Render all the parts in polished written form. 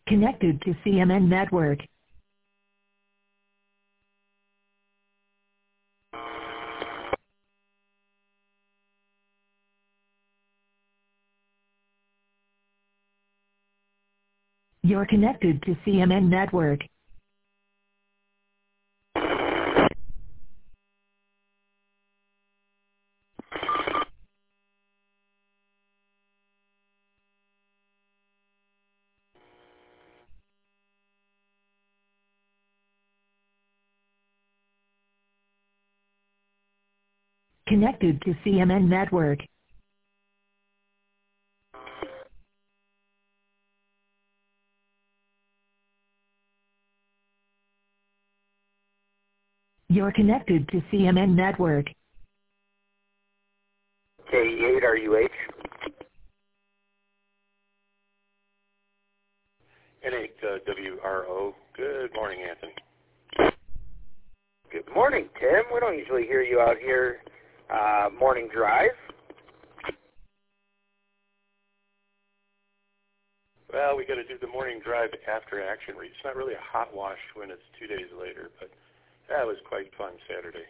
Connected to CMN network. You're connected to CMN network. Connected to CMN network. You're connected to CMN network. K8RUH. N8WRO. Good morning, Anthony. Good morning, Tim. We don't usually hear you out here morning drive. Well, we got to do the morning drive after action. It's not really a hot wash when it's 2 days later, but that was quite fun Saturday.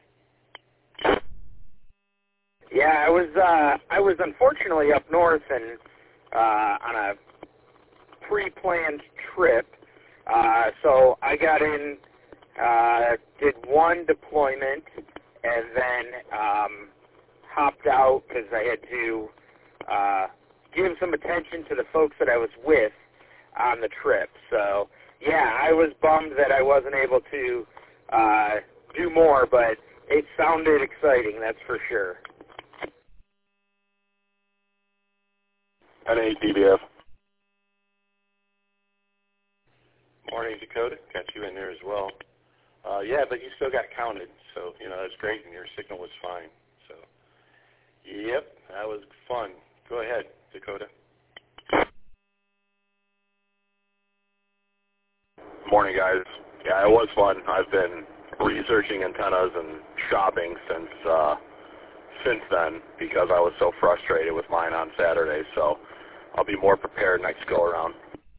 Yeah, I was unfortunately up north and on a pre-planned trip. So I got in, did one deployment, and then hopped out because I had to give some attention to the folks that I was with on the trip. So yeah, I was bummed that I wasn't able to do more, but it sounded exciting, that's for sure. N8DBF. Morning, Dakota. Got you in there as well. Yeah, but you still got counted, so, that's great, and your signal was fine. So, yep, that was fun. Go ahead, Dakota. Morning, guys. Yeah, it was fun. I've been researching antennas and shopping since then because I was so frustrated with mine on Saturday, so I'll be more prepared next go-around.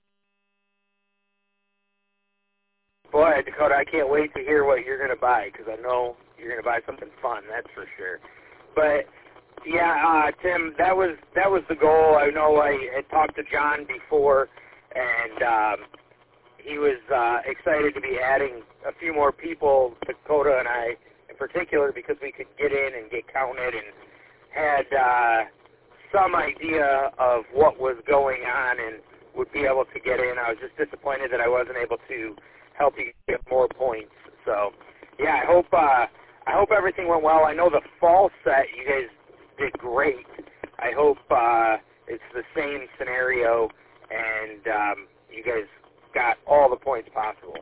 Boy, Dakota, I can't wait to hear what you're going to buy because I know you're going to buy something fun, that's for sure. But, yeah, Tim, that was the goal. I know I had talked to John before, and he was excited to be adding a few more people, Dakota and I in particular, because we could get in and get counted and had some idea of what was going on and would be able to get in. I was just disappointed that I wasn't able to help you get more points. So, yeah, I hope everything went well. I know the fall set, you guys did great. I hope it's the same scenario and you guys got all the points possible.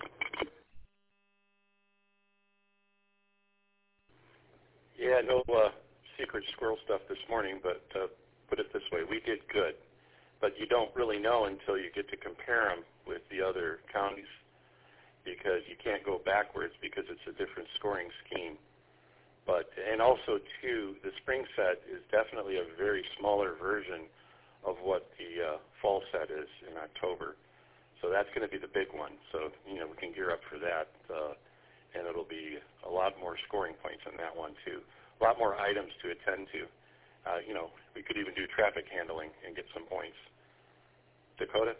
Yeah, no secret squirrel stuff this morning, but put it this way, we did good. But you don't really know until you get to compare them with the other counties because you can't go backwards because it's a different scoring scheme. And also, too, the spring set is definitely a very smaller version of what the fall set is in October. So that's going to be the big one. So, we can gear up for that, and it'll be a lot more scoring points on that one, too. A lot more items to attend to. We could even do traffic handling and get some points. Dakota?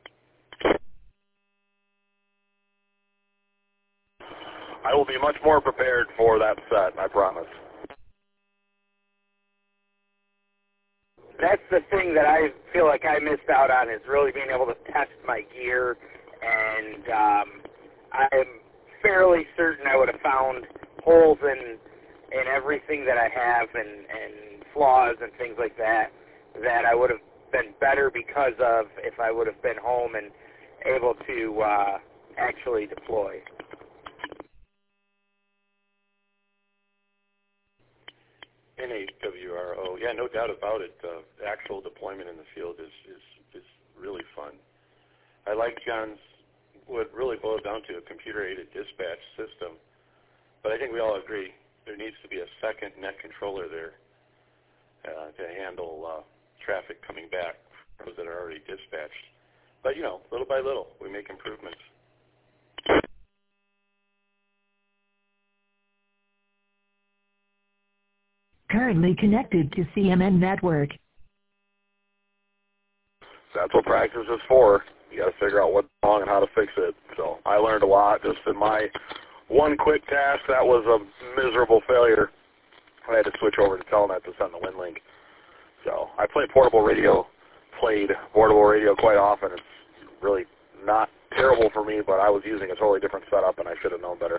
I will be much more prepared for that set, I promise. That's the thing that I feel like I missed out on is really being able to test my gear, and I'm fairly certain I would have found holes in everything that I have and flaws and things like that I would have been better because of if I would have been home and able to actually deploy. N8WRO. Yeah, no doubt about it. The actual deployment in the field is really fun. I like John's, what really boils down to a computer-aided dispatch system. But I think we all agree there needs to be a second net controller there to handle traffic coming back for those that are already dispatched. But, little by little, we make improvements. Currently connected to CMN Network. That's what practice is for. You got to figure out what's wrong and how to fix it. So I learned a lot just in my one quick task. That was a miserable failure. I had to switch over to Telnet to send the WinLink. So I played portable radio quite often. It's really not terrible for me, but I was using a totally different setup, and I should have known better.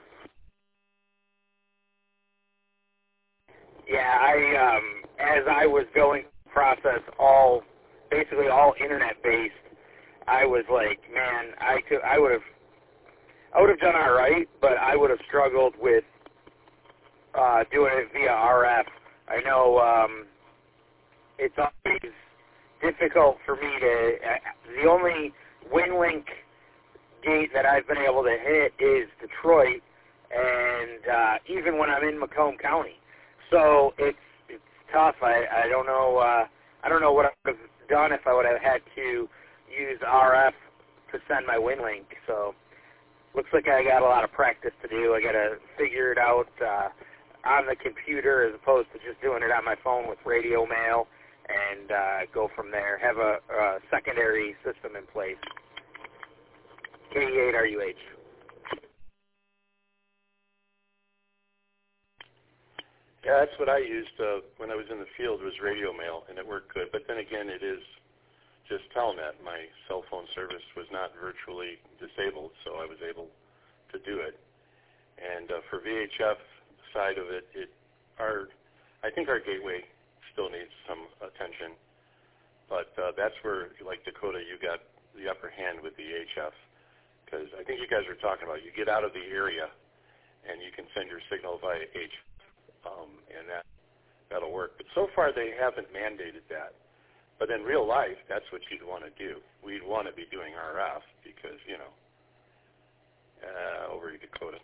Yeah, as I was going to process basically all internet-based, I was like, man, I would have done all right, but I would have struggled with doing it via RF. I know it's always difficult for me the only WinLink gate that I've been able to hit is Detroit, and even when I'm in Macomb County. So it's tough. I don't know what I would have done if I would have had to use RF to send my WinLink. So looks like I got a lot of practice to do. I got to figure it out on the computer as opposed to just doing it on my phone with radio mail and go from there. Have a secondary system in place. K8RUH. Yeah, that's what I used when I was in the field was radio mail, and it worked good. But then again, it is just Telnet. My cell phone service was not virtually disabled, so I was able to do it. And for VHF side of it, I think our gateway still needs some attention. But that's where, like Dakota, you got the upper hand with the HF, because I think you guys were talking about you get out of the area and you can send your signal via HF. And that'll work. But so far they haven't mandated that. But in real life, that's what you'd want to do. We'd want to be doing RF because, over to Dakota.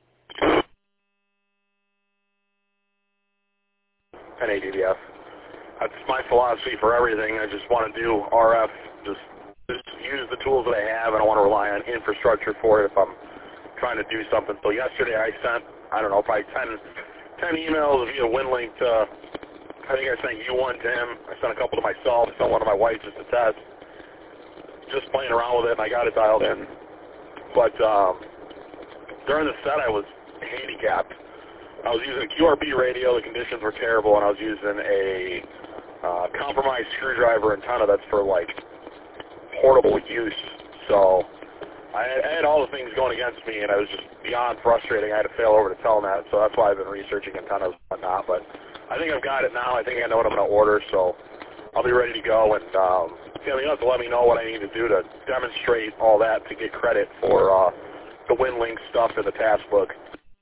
NADDF. That's my philosophy for everything. I just want to do RF, just use the tools that I have. I don't want to rely on infrastructure for it if I'm trying to do something. So yesterday I sent, probably 10 emails via WinLink to, I think I sent you one to him. I sent a couple to myself, sent one to my wife just to test. Just playing around with it, and I got it dialed in. But during the set, I was handicapped. I was using a QRB radio. The conditions were terrible, and I was using a compromised screwdriver antenna that's for, portable use. So I had all the things going against me, and I was just beyond frustrating. I had to fail over to Telnet, so that's why I've been researching antennas and whatnot. But I think I've got it now. I think I know what I'm going to order, so I'll be ready to go. And you'll have to let me know what I need to do to demonstrate all that to get credit for the WinLink stuff in the task book.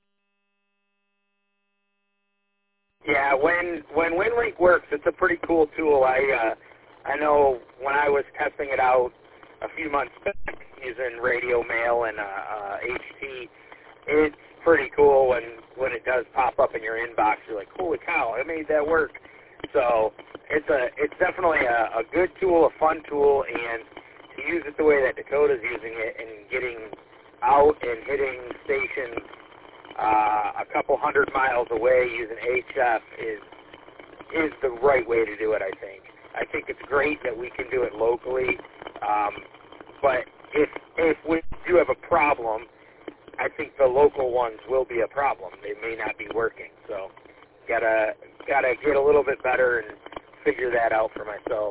Yeah, when WinLink works, it's a pretty cool tool. I know when I was testing it out a few months back using radio mail and HT, it's pretty cool when it does pop up in your inbox. You're like, holy cow, I made that work. So it's definitely a good tool, a fun tool, and to use it the way that Dakota's using it and getting out and hitting stations a couple 100 miles away using HF is the right way to do it, I think. I think it's great that we can do it locally, but if we do have a problem, I think the local ones will be a problem. They may not be working, so gotta get a little bit better and figure that out for myself.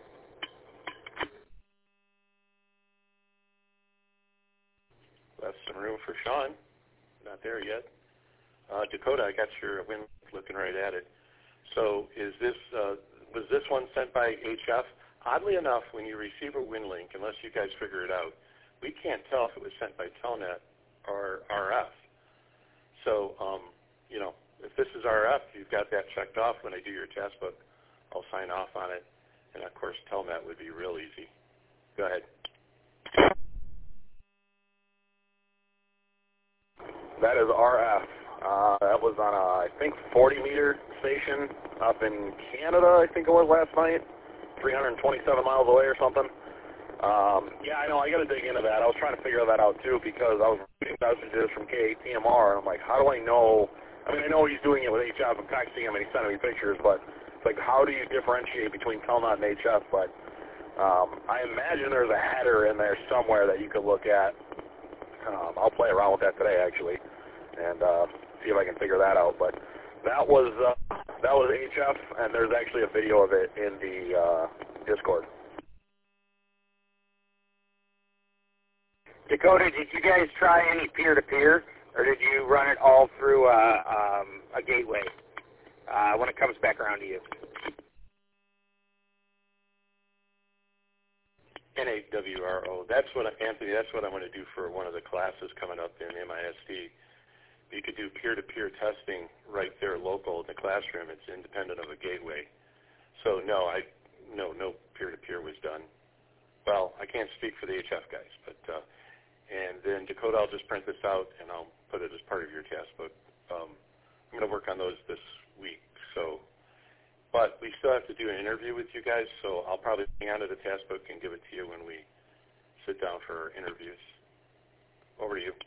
Left some room for Sean. Not there yet. Dakota, I got your win looking right at it. So was this one sent by HF? Oddly enough, when you receive a WinLink, unless you guys figure it out, we can't tell if it was sent by Telnet or RF. So, if this is RF, you've got that checked off. When I do your task book, I'll sign off on it. And, of course, Telnet would be real easy. Go ahead. That is RF. That was on a, I think, 40-meter station up in Canada, I think it was last night, 327 miles away or something. Yeah, I know. I got to dig into that. I was trying to figure that out, too, because I was reading messages from KATMR, and I'm like, how do I know? I mean, I know he's doing it with HF. I'm texting him, and he's sending me pictures, but it's like, how do you differentiate between Telnet and HF? But I imagine there's a header in there somewhere that you could look at. I'll play around with that today, actually, and see if I can figure that out. But that was HF, and there's actually a video of it in the Discord. Dakota, did you guys try any peer-to-peer, or did you run it all through a gateway when it comes back around to you? NAWRO. That's what Anthony. That's what I'm going to do for one of the classes coming up in MISD. You could do peer-to-peer testing right there, local in the classroom. It's independent of a gateway. So no peer-to-peer was done. Well, I can't speak for the HF guys, but. And then, Dakota, I'll just print this out, and I'll put it as part of your task book. I'm going to work on those this week. But we still have to do an interview with you guys, so I'll probably hang on to the task book and give it to you when we sit down for interviews. Over to you.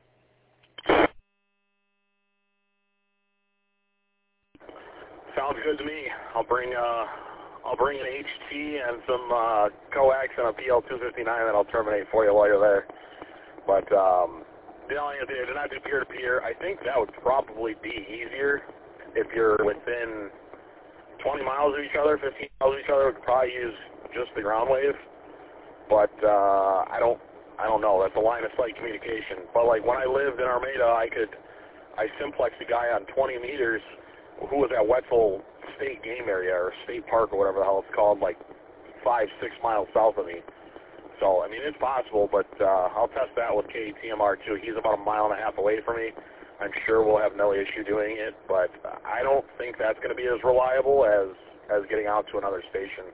Sounds good to me. I'll bring an HT and some coax and a PL259 that I'll terminate for you while you're there. But the only thing I did not do peer-to-peer. I think that would probably be easier if you're within 20 miles of each other, 15 miles of each other. We could probably use just the ground wave. But I don't know. That's a line of sight communication. But like when I lived in Armada, I simplexed a guy on 20 meters who was at Wetzel State Game Area or State Park or whatever the hell it's called, like 5-6 miles south of me. So, I mean, it's possible, but I'll test that with KTMR, too. He's about 1.5 miles away from me. I'm sure we'll have no issue doing it, but I don't think that's going to be as reliable as getting out to another station.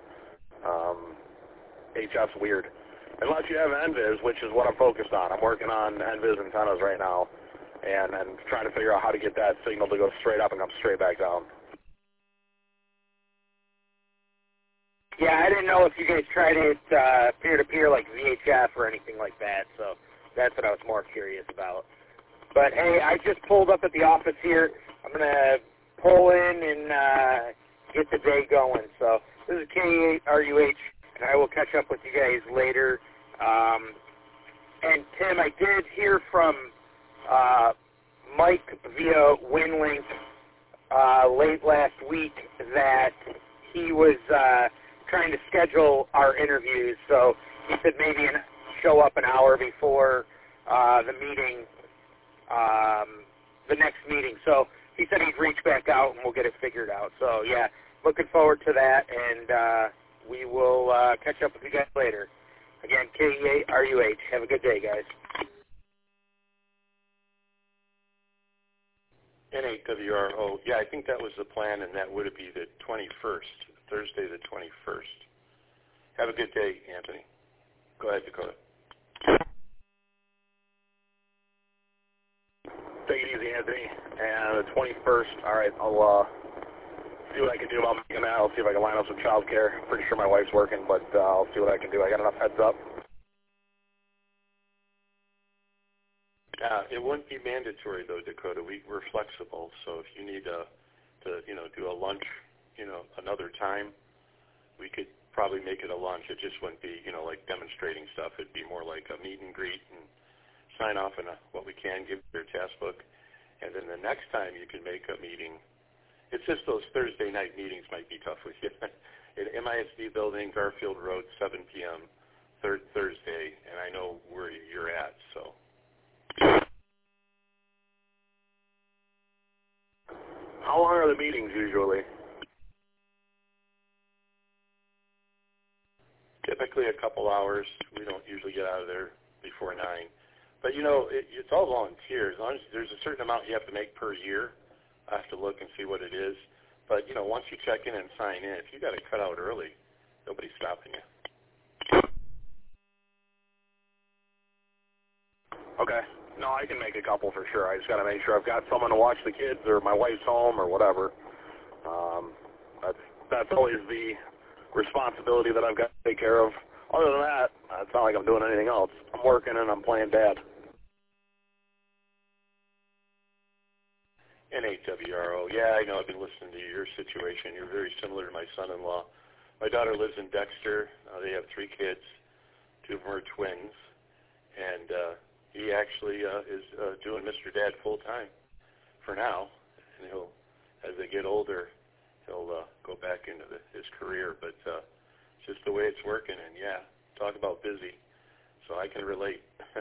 HF's weird. Unless you have NVIS, which is what I'm focused on. I'm working on NVIS antennas right now and trying to figure out how to get that signal to go straight up and come straight back down. Yeah, I didn't know if you guys tried it peer-to-peer like VHF or anything like that, so that's what I was more curious about. But, hey, I just pulled up at the office here. I'm going to pull in and get the day going. So this is KRUH, and I will catch up with you guys later. And, Tim, I did hear from Mike via WinLink late last week that he was trying to schedule our interviews, so he said maybe show up an hour before the meeting, the next meeting. So he said he'd reach back out and we'll get it figured out. So yeah, looking forward to that, and we will catch up with you guys later. Again, KRUH. Have a good day, guys. NAWRO. Yeah, I think that was the plan, and that would be the 21st. Thursday the 21st. Have a good day, Anthony. Go ahead, Dakota. Take it easy, Anthony. And the 21st, all right, I'll see what I can do about making that. I'll see if I can line up some child care. Pretty sure my wife's working, but I'll see what I can do. I got enough heads up. It wouldn't be mandatory, though, Dakota. We're flexible, so if you need to do a lunch, another time, we could probably make it a lunch. It just wouldn't be, like demonstrating stuff. It'd be more like a meet and greet and sign off on what we can, give your task book, and then the next time you can make a meeting. It's just those Thursday night meetings might be tough with you. In MISD building, Garfield Road, 7 p.m., Thursday, and I know where you're at, so. How long are the meetings usually? Typically a couple hours. We don't usually get out of there before 9. But, it's all volunteer. As long as there's a certain amount you have to make per year, I have to look and see what it is. But, once you check in and sign in, if you got to cut out early, nobody's stopping you. Okay. No, I can make a couple for sure. I just got to make sure I've got someone to watch the kids or my wife's home or whatever. That's always the responsibility that I've got to take care of other than that, it's not like I'm doing anything else. I'm working and I'm playing dad. NAWRO. Yeah, I know. I've been listening to your situation. You're very similar to my son-in-law. My daughter lives in Dexter. They have 3 kids. 2 of them are twins. And he actually is doing Mr. Dad full-time for now. And he'll, as they get older, he'll go back into his career. But it's just the way it's working. And, yeah, talk about busy. So I can relate.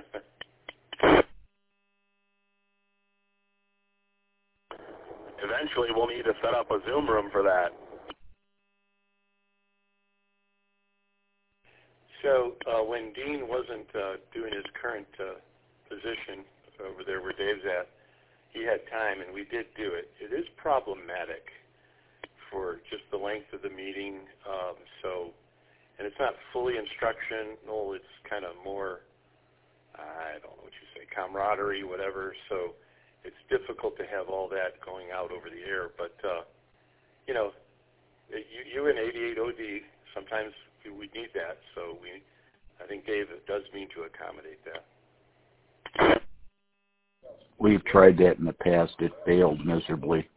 Eventually, we'll need to set up a Zoom room for that. So when Dean wasn't doing his current position over there where Dave's at, he had time, and we did do it. It is problematic for just the length of the meeting. And it's not fully instructional. It's kind of more, I don't know what you say, camaraderie, whatever. So it's difficult to have all that going out over the air. But, you and 88OD, sometimes we need that. So I think Dave does mean to accommodate that. We've tried that in the past. It failed miserably.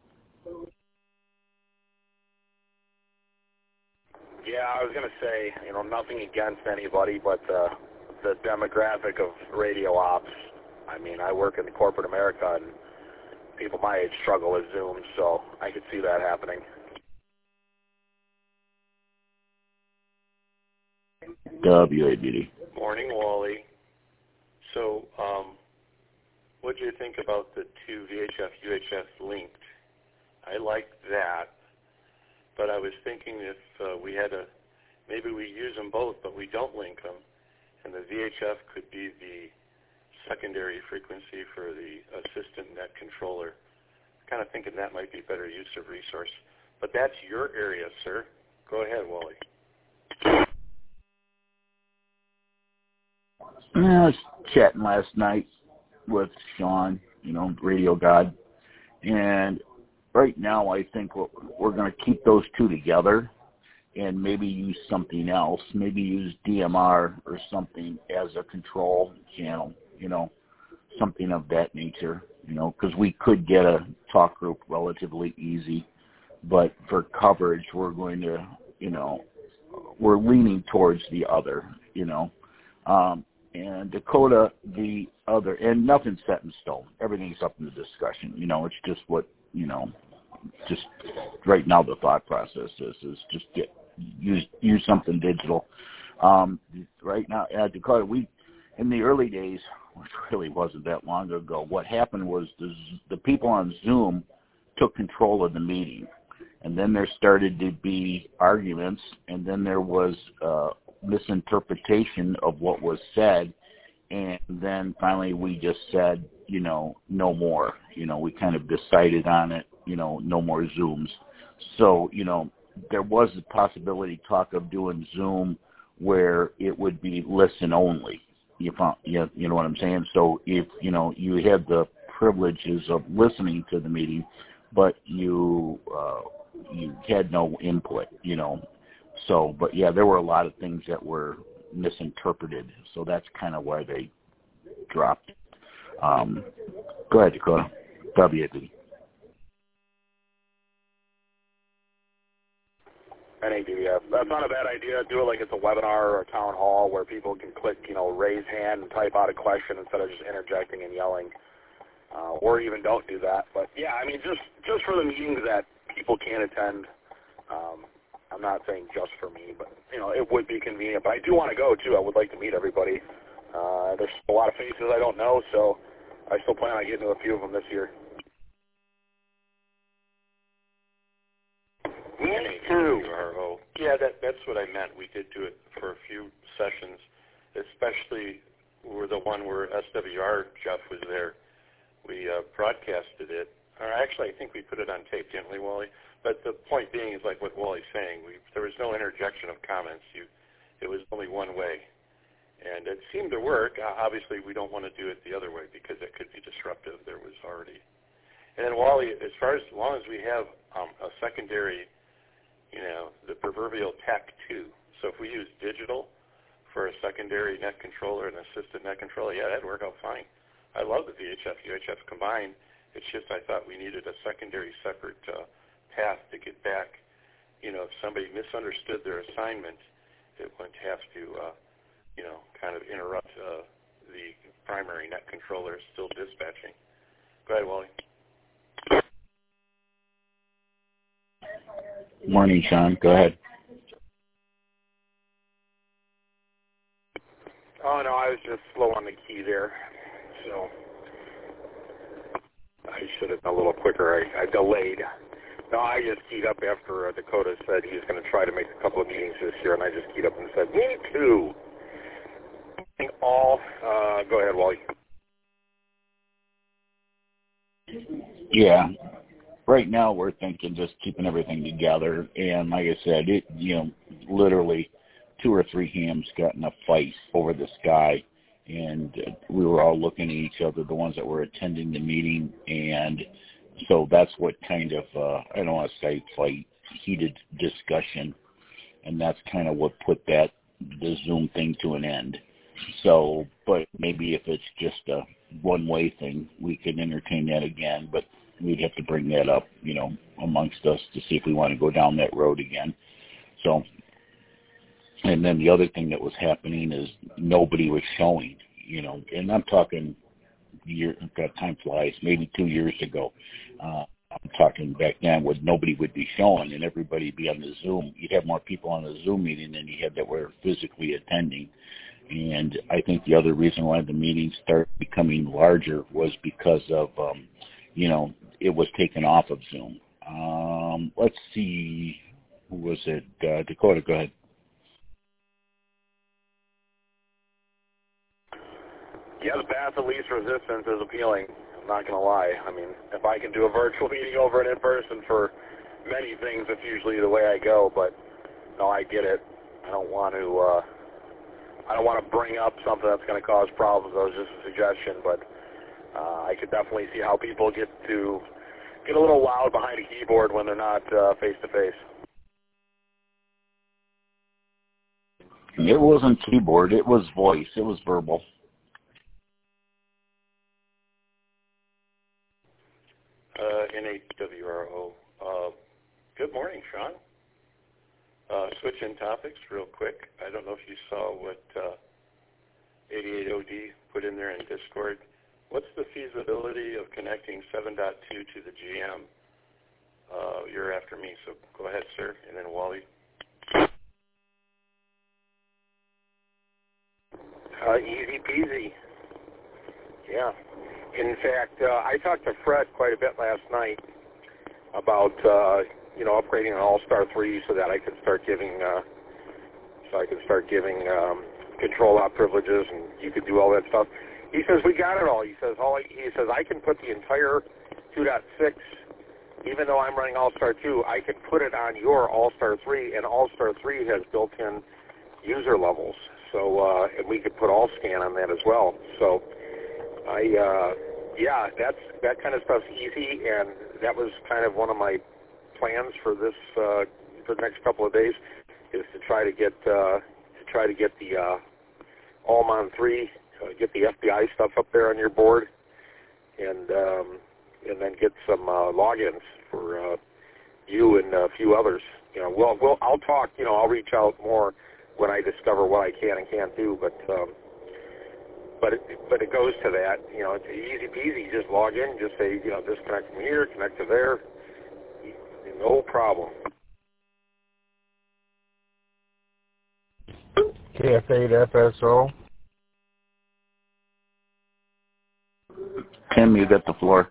Yeah, I was going to say, nothing against anybody, but the demographic of radio ops, I mean, I work in corporate America, and people my age struggle with Zoom, so I could see that happening. WABD. Morning, Wally. So, what do you think about the 2 VHF-UHF linked? I like that, but I was thinking if we had maybe we use them both, but we don't link them, and the VHF could be the secondary frequency for the assistant net controller. Kind of thinking that might be better use of resource. But that's your area, sir. Go ahead, Wally. I was chatting last night with Sean, Radio God, and right now I think we're going to keep those 2 together and maybe use something else, maybe use DMR or something as a control channel, something of that nature, because we could get a talk group relatively easy, but for coverage we're going to, we're leaning towards the other, and Dakota, the other, and nothing's set in stone. Everything's up in the discussion. It's just what, just right now the thought process is just use something digital. Right now, Dakota, in the early days, which really wasn't that long ago, what happened was the people on Zoom took control of the meeting. And then there started to be arguments, and then there was misinterpretation of what was said, and then finally we just said, no more. We kind of decided on it, no more Zooms. So, there was a possibility talk of doing Zoom where it would be listen only. You know what I'm saying? So if, you had the privileges of listening to the meeting, but you had no input, So, but yeah, there were a lot of things that were misinterpreted. So that's kind of why they dropped. Go ahead, Dakota. WABD. NADF. That's not a bad idea. Do it like it's a webinar or a town hall where people can click, raise hand and type out a question instead of just interjecting and yelling. Or even don't do that. But yeah, I mean, just for the meetings that people can't attend. I'm not saying just for me, but it would be convenient. But I do want to go too. I would like to meet everybody. There's a lot of faces I don't know, so I still plan on getting to a few of them this year. Me too. Yeah, that's what I meant. We did do it for a few sessions, especially the one where SWR Jeff was there. We broadcasted it. Or actually, I think we put it on tape, didn't we, Wally? But the point being is like what Wally's saying. There was no interjection of comments. It was only one way. And it seemed to work. Obviously, we don't want to do it the other way because it could be disruptive. There was already. And then, Wally, as long as we have a secondary, the proverbial tech too. So if we use digital for a secondary net controller and assistant net controller, yeah, that'd work out fine. I love the VHF, UHF combined. It's just I thought we needed a secondary separate path to get back. You know, if somebody misunderstood their assignment, it wouldn't have to, kind of interrupt the primary net controller still dispatching. Go ahead, Wally. Morning, Sean. Go ahead. Oh, no, I was just slow on the key there, so I should have been a little quicker. I delayed. No, I just keyed up after Dakota said he was going to try to make a couple of meetings this year, and I just keyed up and said, me too. Go ahead, Wally. Yeah. Right now we're thinking just keeping everything together, and like I said, literally 2 or 3 hams got in a fight over this guy, and we were all looking at each other, the ones that were attending the meeting, and so that's what kind of, I don't want to say fight, heated discussion, and that's kind of what put the Zoom thing to an end. So, but maybe if it's just a one-way thing, we can entertain that again, but we'd have to bring that up, amongst us to see if we want to go down that road again. So, and then the other thing that was happening is nobody was showing, and I'm talking time flies, maybe 2 years ago. I'm talking back then when nobody would be showing and everybody be on the Zoom. You'd have more people on the Zoom meeting than you had that were physically attending. And I think the other reason why the meetings started becoming larger was because of, it was taken off of Zoom. Let's see, who was it? Dakota, go ahead. Yeah, the path of least resistance is appealing. I'm not going to lie. I mean, if I can do a virtual meeting over and in person for many things, that's usually the way I go. But no, I get it. I don't want to bring up something that's going to cause problems. That was just a suggestion, but I could definitely see how people get a little loud behind a keyboard when they're not face to face. It wasn't keyboard. It was voice. It was verbal. NHWRO. Good morning, Sean. Switching topics real quick. I don't know if you saw what 88OD put in there in Discord. What's the feasibility of connecting 7.2 to the GM? You're after me, so go ahead, sir, and then Wally. Easy peasy. Yeah. In fact, I talked to Fred quite a bit last night about upgrading an All-Star 3 so that I could start giving control op privileges, and you could do all that stuff. He says we got it all. He says I can put the entire 2.6, even though I'm running All-Star 2, I can put it on your All-Star 3, and All-Star 3 has built-in user levels. So and we could put All-Scan on that as well. So that kind of stuff's easy, and that was kind of one of my plans for this for the next couple of days, is to try to get the Allmon 3, get the FBI stuff up there on your board, and then get some logins for you and a few others. I'll talk. I'll reach out more when I discover what I can and can't do, but it goes to that. It's easy peasy. You just log in, just say, disconnect from here, connect to there. No problem. KF8 FSO. Tim, you got the floor.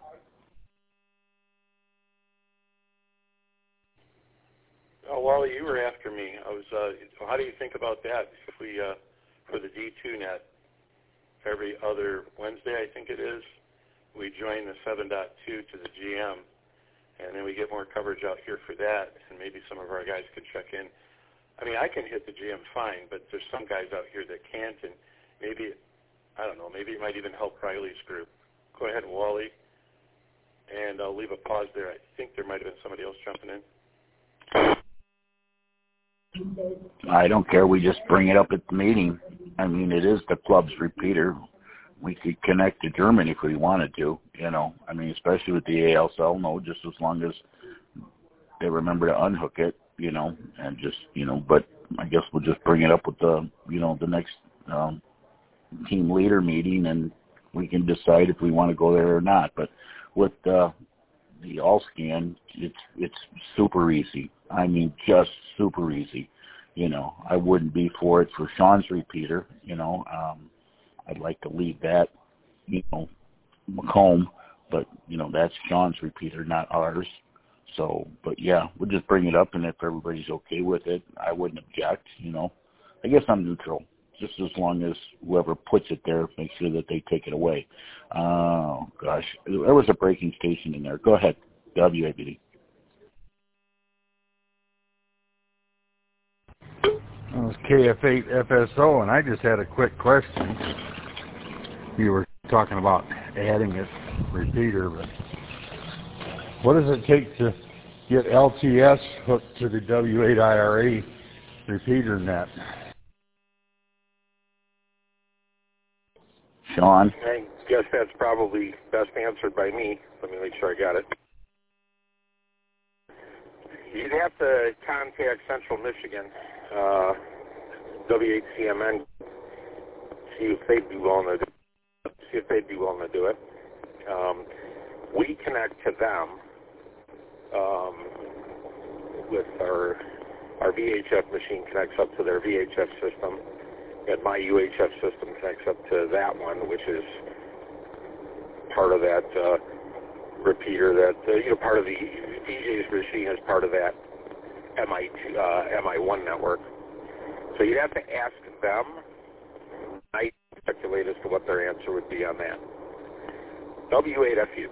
Oh, Wally, you were after me. How do you think about that if we, for the D2 net, every other Wednesday, I think it is, we join the 7.2 to the GM, and then we get more coverage out here for that, and maybe some of our guys could check in. I mean, I can hit the GM fine, but there's some guys out here that can't, and maybe, I don't know, maybe it might even help Riley's group. Go ahead, Wally, and I'll leave a pause there. I think there might have been somebody else jumping in. I don't care. We just bring it up at the meeting. I mean, it is the club's repeater. We could connect to Germany if we wanted to, you know. I mean, especially with the ASL mode, just as long as they remember to unhook it, you know, and just, you know, but I guess we'll just bring it up with the, you know, the next team leader meeting, and we can decide if we want to go there or not. But with the All-Scan, it's super easy. I mean, just super easy. You know, I wouldn't be for it for Sean's repeater, you know. I'd like to leave that, you know, Macomb, but, you know, that's Sean's repeater, not ours. So, but yeah, we'll just bring it up, and if everybody's okay with it, I wouldn't object, you know. I guess I'm neutral, just as long as whoever puts it there makes sure that they take it away. Oh, gosh. There was a breaking station in there. Go ahead, WABD. It was KF8 FSO, and I just had a quick question. You were talking about adding a repeater, but what does it take to get LTS hooked to the W8IRA repeater net? Sean? I guess that's probably best answered by me. Let me make sure I got it. You'd have to contact Central Michigan, W8CMN, see if they'd be willing to do it. We connect to them with our VHF machine connects up to their VHF system, and my UHF system connects up to that one, which is part of that repeater that, you know, part of the DJ's machine is part of that MI1 network. So you'd have to ask them. I speculate as to what their answer would be on that. W8FU.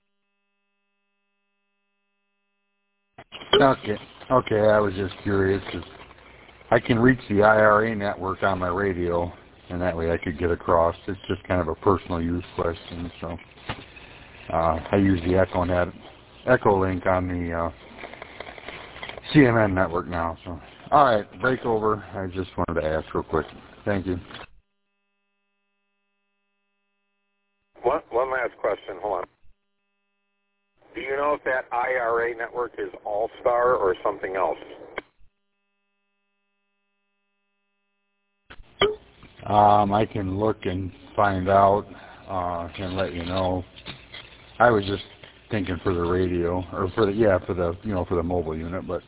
Okay, I was just curious, 'cause I can reach the IRA network on my radio, and that way I could get across. It's just kind of a personal use question, so I use the Echo link on the CMN network now. So, all right, break over. I just wanted to ask real quick. Thank you. One last question. Hold on. Do you know if that IRA network is All-Star or something else? I can look and find out and let you know. I was just thinking for the radio, or for the mobile unit, but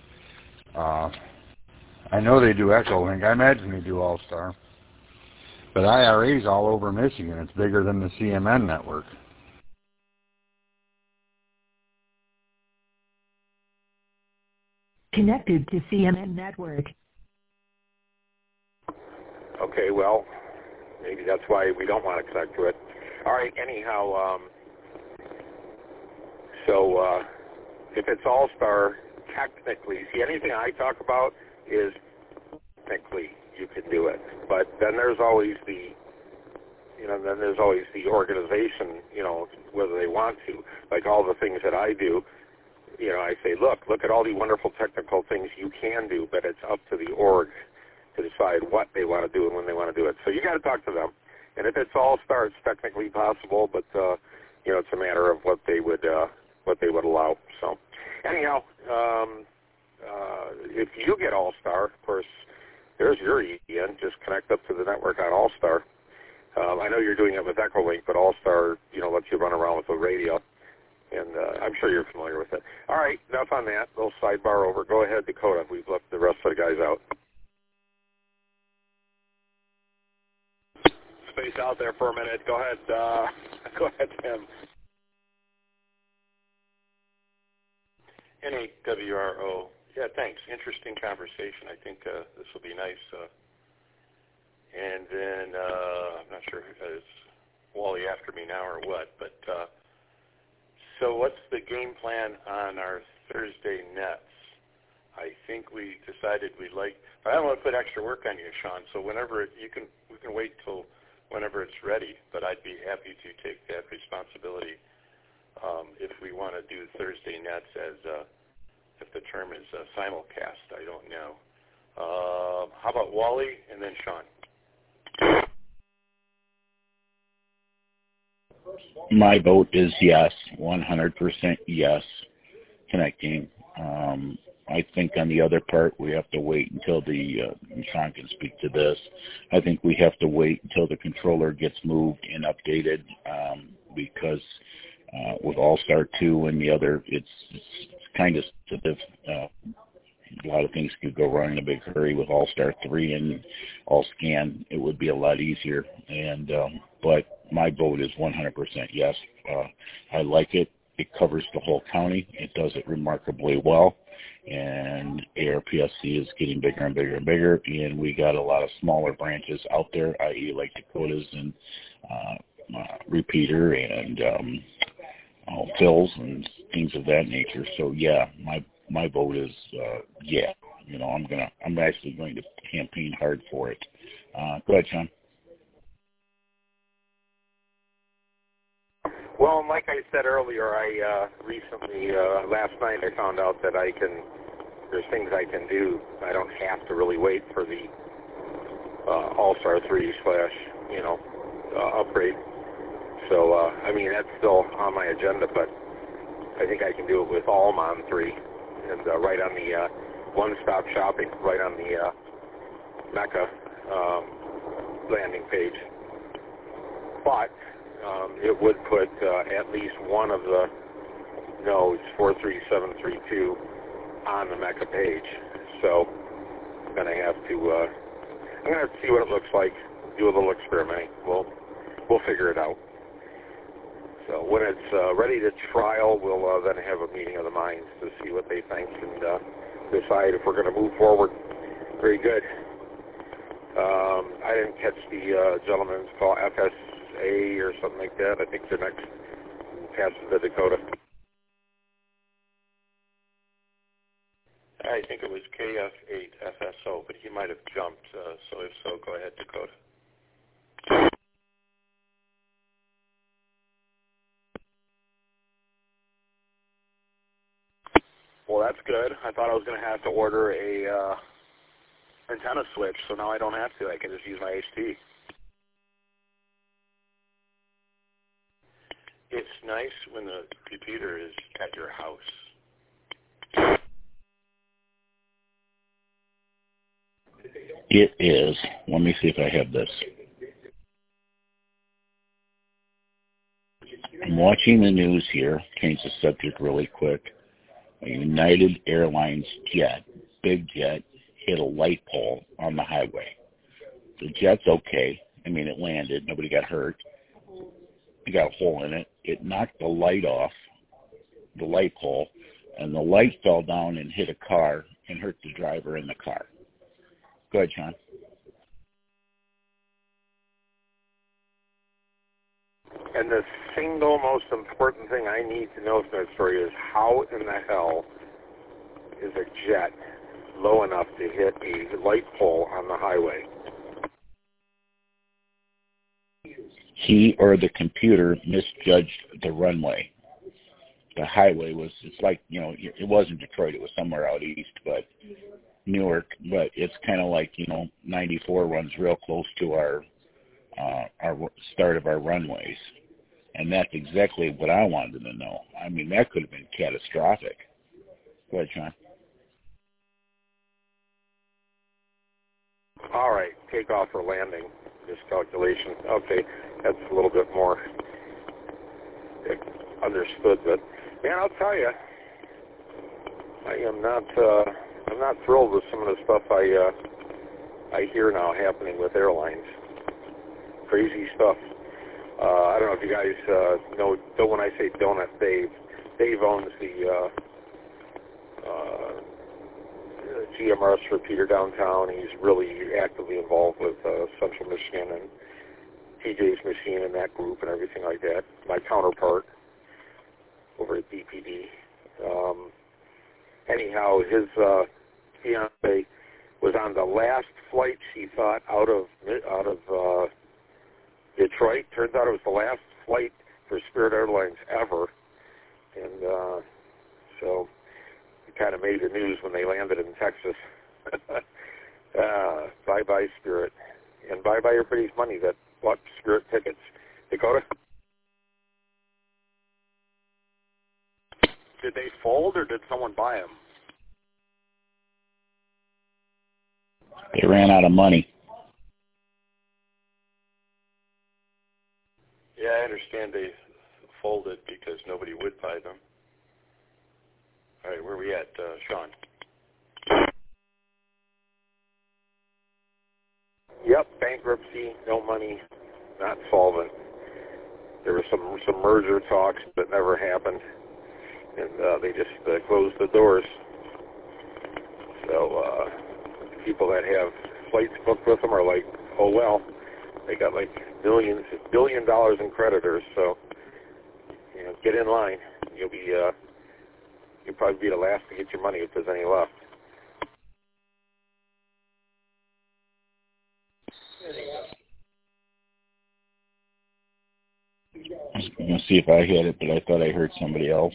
I know they do Echo Link. I imagine they do All-Star. But IRA's all over Michigan. It's bigger than the CMN network. Connected to CMN network. Okay, well, maybe that's why we don't want to connect to it. All right, anyhow, so if it's All-Star, technically, see, anything I talk about is technically you can do it. But then there's always the organization, you know, whether they want to. Like all the things that I do, you know, I say, look at all the wonderful technical things you can do, but it's up to the org to decide what they want to do and when they want to do it. So you got to talk to them. And if it's All-Star, it's technically possible, but you know, it's a matter of what they would allow. So anyhow, if you get All-Star, of course, there's your EDN. Just connect up to the network on All-Star. I know you're doing it with Echo Link, but All-Star, you know, lets you run around with the radio. And I'm sure you're familiar with it. All right, enough on that. Little sidebar over. Go ahead, Dakota. We've left the rest of the guys out. Space out there for a minute. Go ahead, Tim. NAWRO. Yeah, thanks. Interesting conversation. I think this will be nice. And then I'm not sure is Wally after me now or what, but so what's the game plan on our Thursday nets? I think we decided we'd like, but I don't want to put extra work on you, Sean. So whenever we can wait till whenever it's ready. But I'd be happy to take that responsibility if we want to do Thursday nets as if the term is simulcast. I don't know. How about Wally and then Sean? My vote is yes, 100% yes, connecting. I think on the other part, we have to wait until Sean can speak to this. I think we have to wait until the controller gets moved and updated because with All-Star 2 and the other, it's kind of sensitive. A lot of things could go wrong in a big hurry. With All-Star 3 and All-Scan, it would be a lot easier. But my vote is 100% yes. I like it. It covers the whole county. It does it remarkably well. And ARPSC is getting bigger and bigger and bigger. And we got a lot of smaller branches out there, i.e. like Dakota's and Repeater and Phil's and things of that nature. So yeah, my vote is yeah. You know, I'm actually going to campaign hard for it. Go ahead, Sean. Well, like I said earlier, I recently, last night, I found out that there's things I can do. I don't have to really wait for the All-Star 3 / upgrade. So, I mean, that's still on my agenda, but I think I can do it with Allmon 3 and right on the one-stop shopping, right on the Mecca landing page. But it would put at least one of the nodes, 43732, on the Mecca page. So I'm going to have to see what it looks like, do a little experimenting. We'll figure it out. So when it's ready to trial, we'll then have a meeting of the minds to see what they think and decide if we're going to move forward. Very good. I didn't catch the gentleman's call, FSA or something like that. I think they're next past the Dakota. I think it was KF8 FSO, but he might have jumped. So if so, go ahead, Dakota. Well, that's good. I thought I was going to have to order a antenna switch, so now I don't have to. I can just use my HT. It's nice when the repeater is at your house. It is. Let me see if I have this. I'm watching the news here. Change the subject really quick. A United Airlines jet, big jet, hit a light pole on the highway. The jet's okay. I mean, it landed. Nobody got hurt. It got a hole in it. It knocked the light off, the light pole, and the light fell down and hit a car and hurt the driver in the car. Go ahead, Sean. And the single most important thing I need to know from that story is how in the hell is a jet low enough to hit a light pole on the highway? He or the computer misjudged the runway. The highway was, it's like, it wasn't Detroit, it was somewhere out east, but Newark, but it's kind of like, 94 runs real close to our start of our runways. And that's exactly what I wanted to know. I mean, that could have been catastrophic. Go ahead, Sean. All right, takeoff or landing, miscalculation. Okay, that's a little bit more understood. But man, I'll tell you, I'm not thrilled with some of the stuff I hear now happening with airlines. Crazy stuff. I don't know if you guys know. When I say Donut Dave owns the GMRS Repeater downtown. He's really actively involved with Central Michigan and TJ's Machine and that group and everything like that. My counterpart over at BPD. Anyhow, his fiance was on the last flight, she thought, out of Detroit. Turns out it was the last flight for Spirit Airlines ever. And so it kind of made the news when they landed in Texas. Bye-bye, Spirit. And bye-bye everybody's money that bought Spirit tickets. Dakota? Did they fold or did someone buy them? They ran out of money. Yeah, I understand they folded because nobody would buy them. All right, where are we at, Sean? Yep, bankruptcy, no money, not solvent. There were some merger talks that never happened, and they just closed the doors. So people that have flights booked with them are like, oh well, they got like $1 billion in creditors. So get in line. You'll probably be the last to get your money if there's any left. I was going to see if I had it, but I thought I heard somebody else.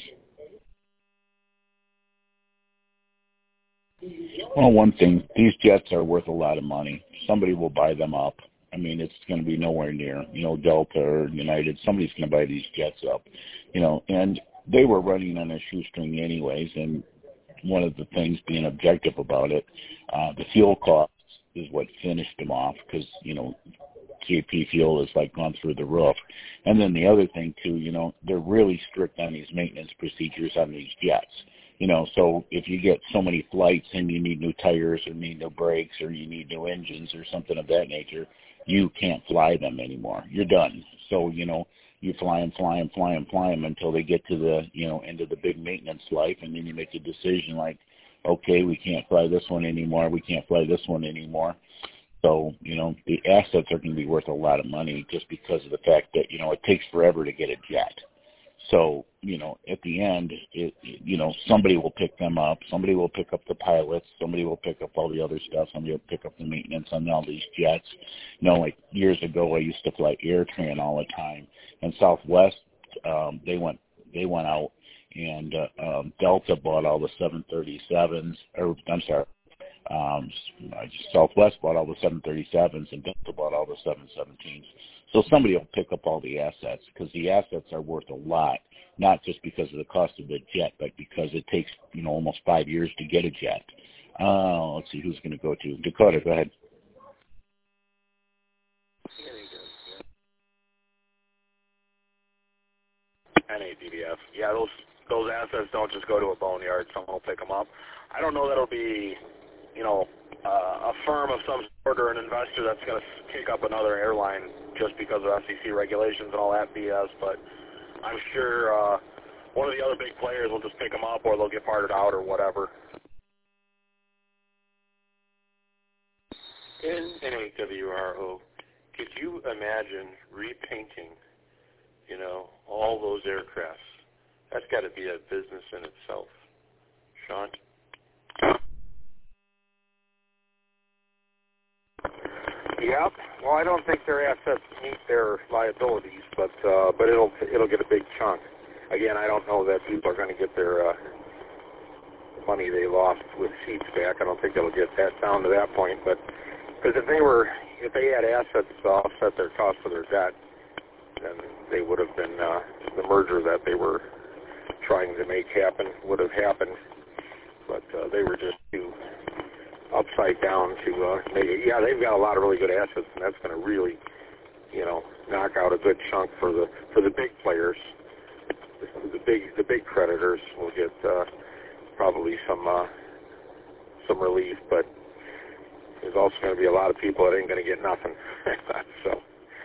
Well, one thing, these jets are worth a lot of money. Somebody will buy them up. I mean, it's going to be nowhere near, Delta or United. Somebody's going to buy these jets up, and they were running on a shoestring anyways. And one of the things being objective about it, the fuel costs is what finished them off because, JP fuel is like gone through the roof. And then the other thing too, they're really strict on these maintenance procedures on these jets. So if you get so many flights and you need new tires or need new brakes or you need new engines or something of that nature, you can't fly them anymore. You're done. So, you fly them until they get to the, end of the big maintenance life, and then you make a decision like, okay, we can't fly this one anymore. We can't fly this one anymore. So, the assets are going to be worth a lot of money just because of the fact that, it takes forever to get a jet. So, at the end, somebody will pick them up. Somebody will pick up the pilots. Somebody will pick up all the other stuff. Somebody will pick up the maintenance on all these jets. Like years ago, I used to fly AirTran all the time. And Southwest, they went out, and Delta bought all the 737s. Southwest bought all the 737s, and Delta bought all the 717s. So somebody will pick up all the assets because the assets are worth a lot, not just because of the cost of the jet, but because it takes, almost 5 years to get a jet. Let's see who's going to go to. Dakota, go ahead. NADDF. Yeah, those assets don't just go to a boneyard. Someone will pick them up. I don't know that it'll be, a firm of some sort or an investor that's going to kick up another airline just because of SEC regulations and all that BS, but I'm sure one of the other big players will just pick them up or they'll get parted out or whatever. In NAWRO, could you imagine repainting, all those aircrafts? That's got to be a business in itself. Sean? Yeah. Well, I don't think their assets meet their liabilities, but it'll get a big chunk. Again, I don't know that people are going to get their money they lost with seats back. I don't think they'll get that down to that point. But because if they had assets to offset their cost of their debt, then they would have been the merger that they were trying to make happen would have happened. But they were just too upside down to they've got a lot of really good assets, and that's going to really knock out a good chunk for the big players. The big creditors will get probably some relief, but there's also going to be a lot of people that ain't going to get nothing. So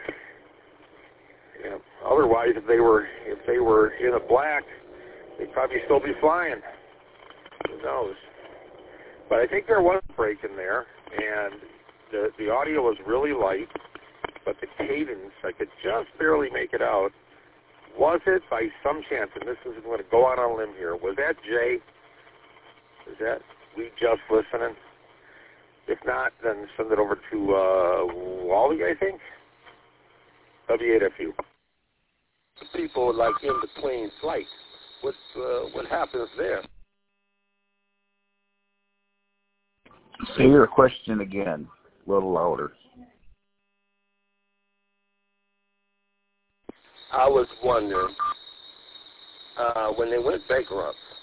otherwise, if they were in the black, they'd probably still be flying. Who knows? But I think there was a break in there, and the audio was really light, but the cadence, I could just barely make it out. Was it by some chance, and this is going to go out on a limb here, was that Jay? Is that we just listening? If not, then send it over to Wally, I think. W8FU. People like in between flights. What happens there? Say your question again, a little louder. I was wondering, when they went bankrupt,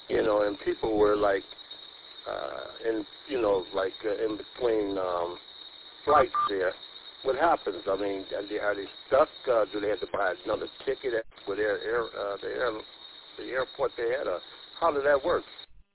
and people were like, in between flights there. What happens? I mean, are they stuck? Do they have to buy another ticket with the airport they had? Or how did that work?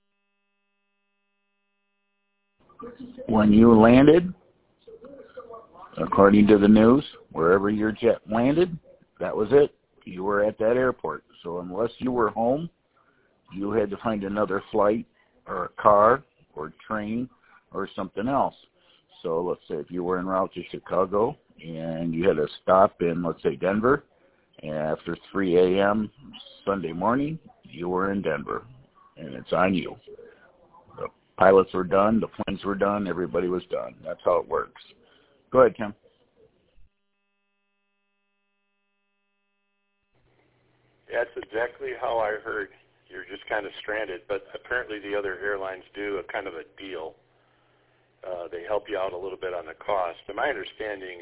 When you landed, according to the news, wherever your jet landed, that was it. You were at that airport. So unless you were home, you had to find another flight or a car or train or something else. So let's say if you were en route to Chicago and you had a stop in, let's say, Denver, after 3 a.m. Sunday morning, you were in Denver, and it's on you. The pilots were done, the planes were done, everybody was done. That's how it works. Go ahead, Kim. That's exactly how I heard. You're just kind of stranded, but apparently the other airlines do a kind of a deal. They help you out a little bit on the cost. To my understanding,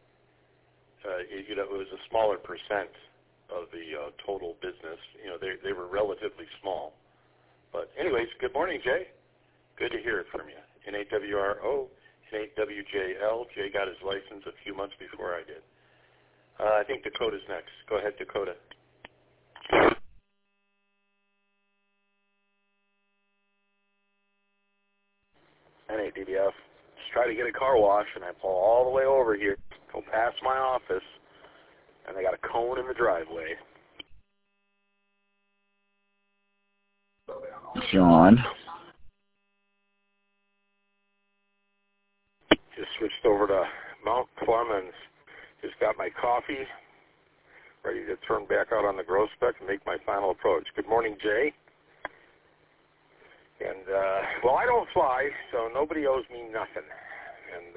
it was a smaller percent of the total business. They were relatively small. But anyways, good morning, Jay. Good to hear it from you. NAWRO, NAWJL. Jay got his license a few months before I did. I think Dakota's next. Go ahead, Dakota. NADBF. Just try to get a car wash, and I pull all the way over here, go past my office, and they got a cone in the driveway. Sean. Just switched over to Mount Clemens. Just got my coffee, ready to turn back out on the growth spec and make my final approach. Good morning, Jay. And, well, I don't fly, so nobody owes me nothing. And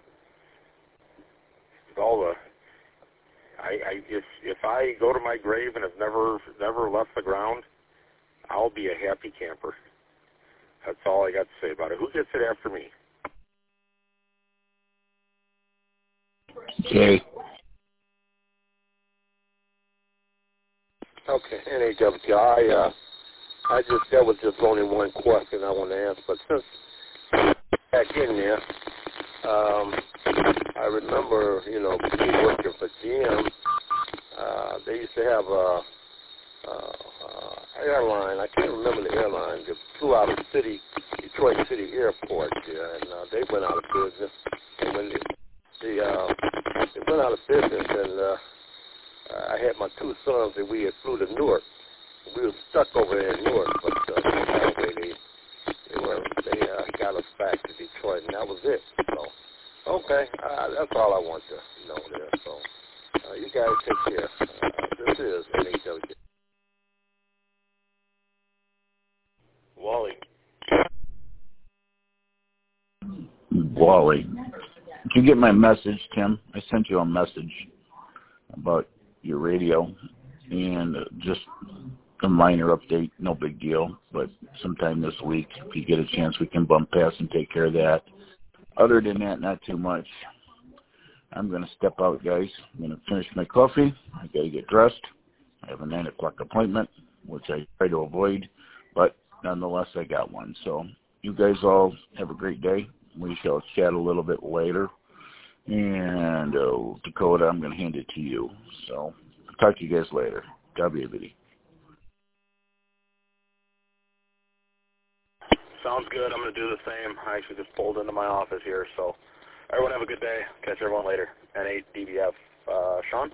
if I go to my grave and have never left the ground, I'll be a happy camper. That's all I got to say about it. Who gets it after me? Jay. Okay, NAWI. That was just only one question I want to ask, but since back in there, I remember, working for GM, they used to have a airline, I can't remember the airline, that flew out of Detroit City Airport, and they went out of business. And when they went out of business, and I had my two sons that we had flew to Newark. We were stuck over there in Newark, but anyway, they got us back to Detroit, and that was it. So, okay, that's all I want to know there. So, you guys take care. This is NAW. Wally. Did you get my message, Tim? I sent you a message about your radio, and just a minor update, no big deal, but sometime this week, if you get a chance, we can bump past and take care of that. Other than that, not too much. I'm going to step out, guys. I'm going to finish my coffee. I got to get dressed. I have a 9 o'clock appointment, which I try to avoid, but nonetheless, I got one. So you guys all have a great day. We shall chat a little bit later. And Dakota, I'm going to hand it to you. So I'll talk to you guys later. WBD. Sounds good. I'm going to do the same. I actually just pulled into my office here, so everyone have a good day. Catch everyone later. NADBF. Sean?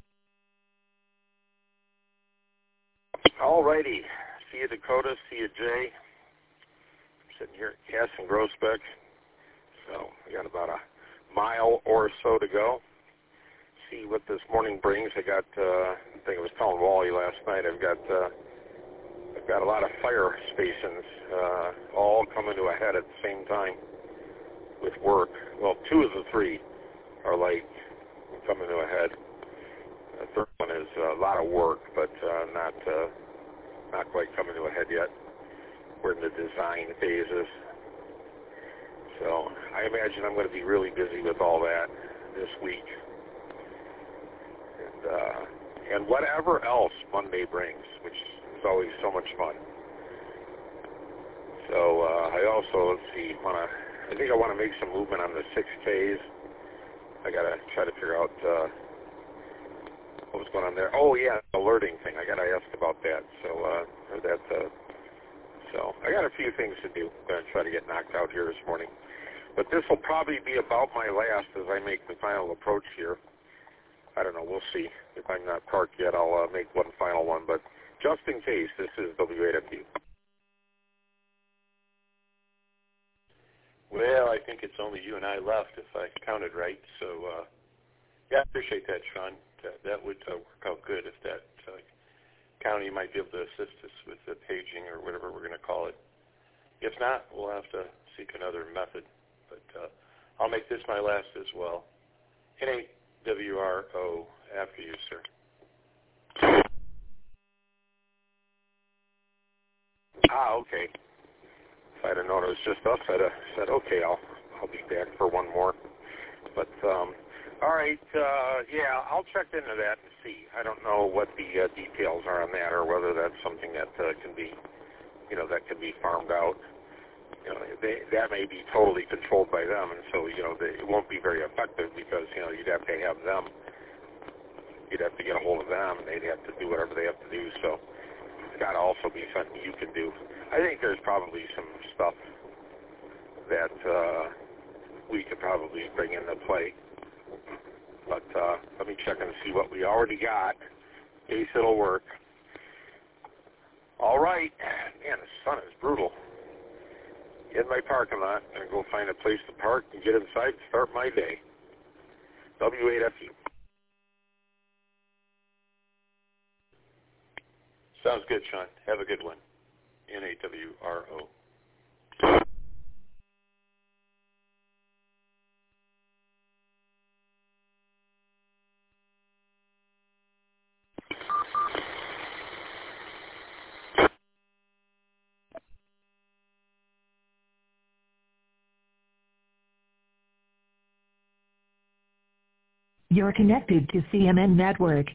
All righty. See you, Dakota. See you, Jay. I'm sitting here at Cass and Grospec. So we got about a mile or so to go. See what this morning brings. I got, I think I was telling Wally last night, I've got a lot of fire stations all coming to a head at the same time with work. Well, 2 of the 3 are like coming to a head. The third one is a lot of work, but not quite coming to a head yet. We're in the design phases. So I imagine I'm going to be really busy with all that this week. And whatever else Monday brings, which is always so much fun. So I also, let's see, I think I want to make some movement on the 6Ks. I got to try to figure out what was going on there. Oh, yeah, alerting thing. I got to ask about that. So I got a few things to do. I'm going to try to get knocked out here this morning. But this will probably be about my last as I make the final approach here. I don't know. We'll see. If I'm not parked yet, I'll make one final one. But just in case, this is W8FU. Well, I think it's only you and I left, if I counted right. So, yeah, I appreciate that, Sean. That would work out good if that county might be able to assist us with the paging or whatever we're going to call it. If not, we'll have to seek another method. But I'll make this my last as well. NAWRO after you, sir. Okay. If I'd have known it was just us, I'd have said, okay, I'll be back for one more. But, all right, yeah, I'll check into that and see. I don't know what the details are on that or whether that's something that can be, that can be farmed out. That may be totally controlled by them, and so, it won't be very effective because, you'd have to have them. You'd have to get a hold of them, and they'd have to do whatever they have to do. So it's got to also be something you can do. I think there's probably some stuff that we could probably bring into play. But let me check and see what we already got in case it'll work. All right. Man, the sun is brutal. In my parking lot, I'm going to go find a place to park and get inside and start my day. W8FU. Sounds good, Sean. Have a good one. NAWRO. You're connected to CMN Network.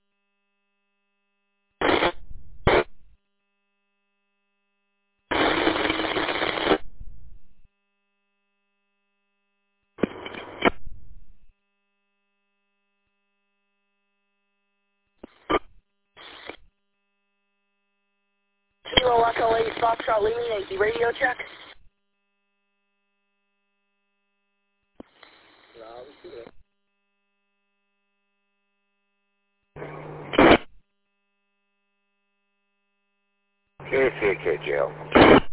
Kilo Echo 8 Foxtrot Lima, the radio check. KCKJL.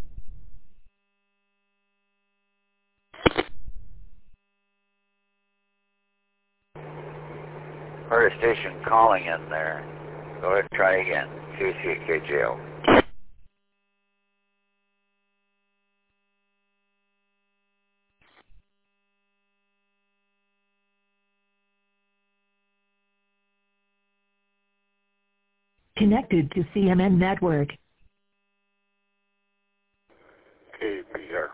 Heard a station calling in there. Go ahead and try again. KCKJL. Connected to CMN Network. KPR.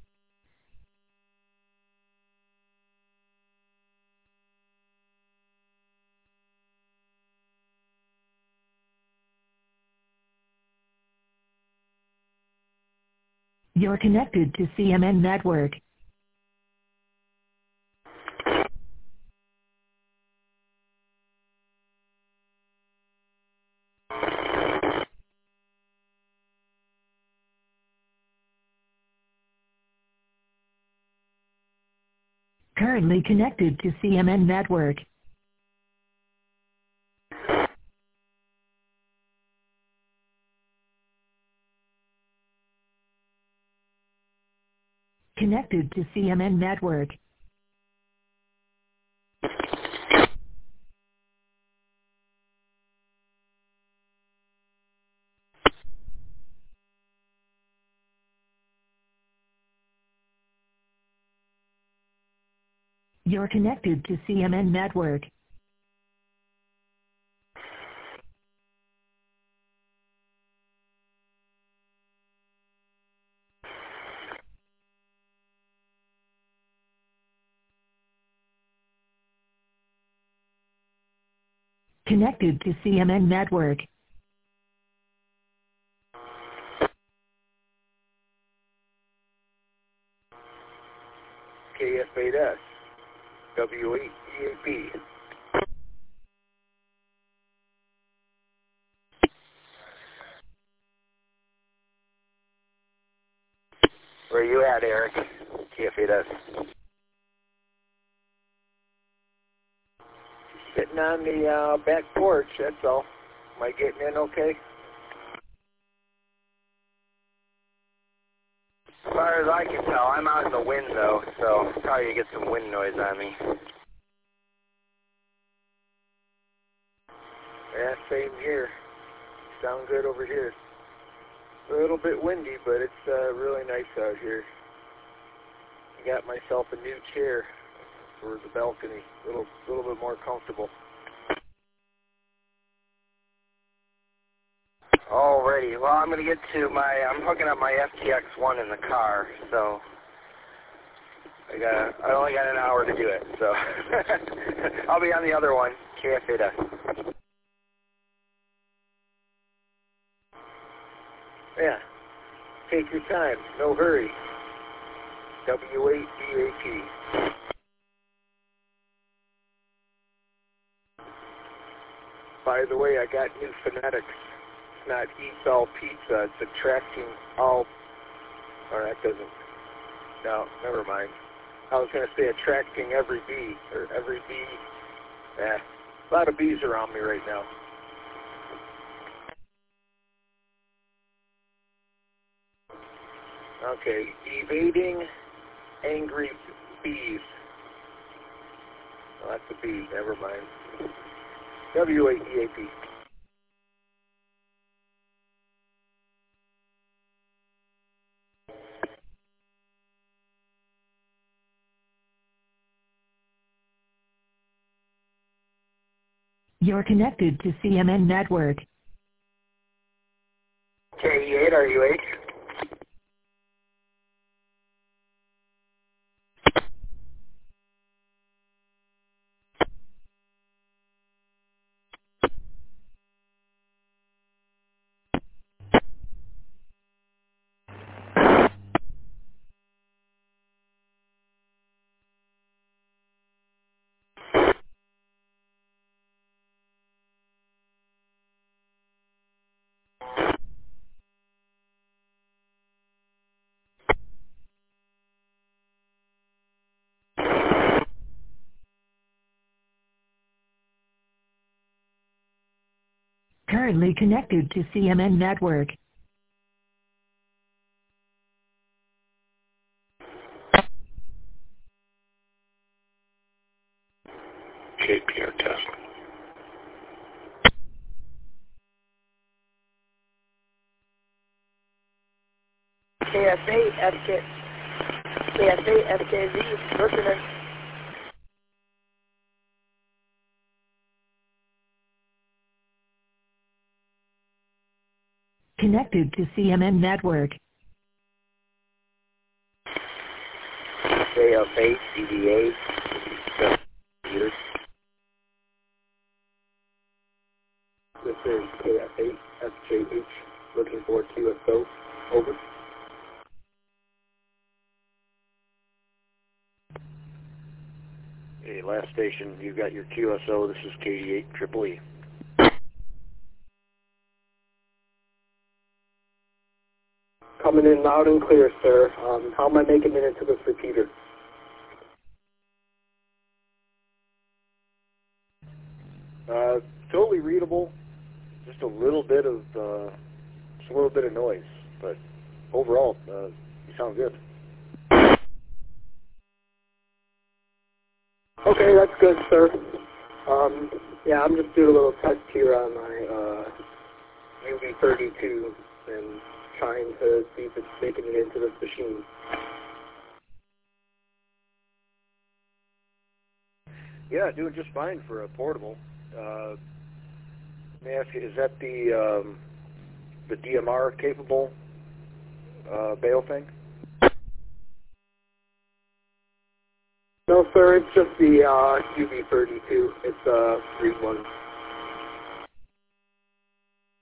You're connected to CMN Network. Currently connected to CMN Network. Connected to CMN Network. You're connected to CMN Network. Connected to CMN Network. KF8S, W8EAP. Where are you at, Eric? KF8S. Sitting on the back porch, that's all. Am I getting in okay? As far as I can tell, I'm out in the wind though, so probably get some wind noise on me. Yeah, same here. Sound good over here. A little bit windy, but it's really nice out here. I got myself a new chair for the balcony, a little bit more comfortable. Alrighty, well I'm going to get to I'm hooking up my FTX1 in the car, so I only got an hour to do it, so I'll be on the other one, KF8S. Yeah, take your time, no hurry. W8DAP. By the way, I got new phonetics. It's not eats all pizza, it's attracting all, or that doesn't, no, never mind. I was going to say attracting every bee, or every bee. A lot of bees around me right now. Okay, evading angry bees. Oh, that's a bee, never mind. W8EAP. You're connected to CMN Network. KE8, RU8. Currently connected to CMN Network. KPR test. KF8 FKZ, listening. Connected to CMN Network. KF8, CDA. This is KF8, FJH, looking for QSO. Over. Hey, last station, you got your QSO. This is KD8 Triple E. Coming in loud and clear, sir. How am I making it into this repeater? Totally readable. Just a little bit of noise, but overall, you sound good. Okay, that's good, sir. Yeah, I'm just doing a little test here on my UV32 and trying to see if it's making it into this machine. Yeah, doing just fine for a portable. Let me ask you, is that the DMR capable bail thing? No, sir, it's just the UV32. It's a green one.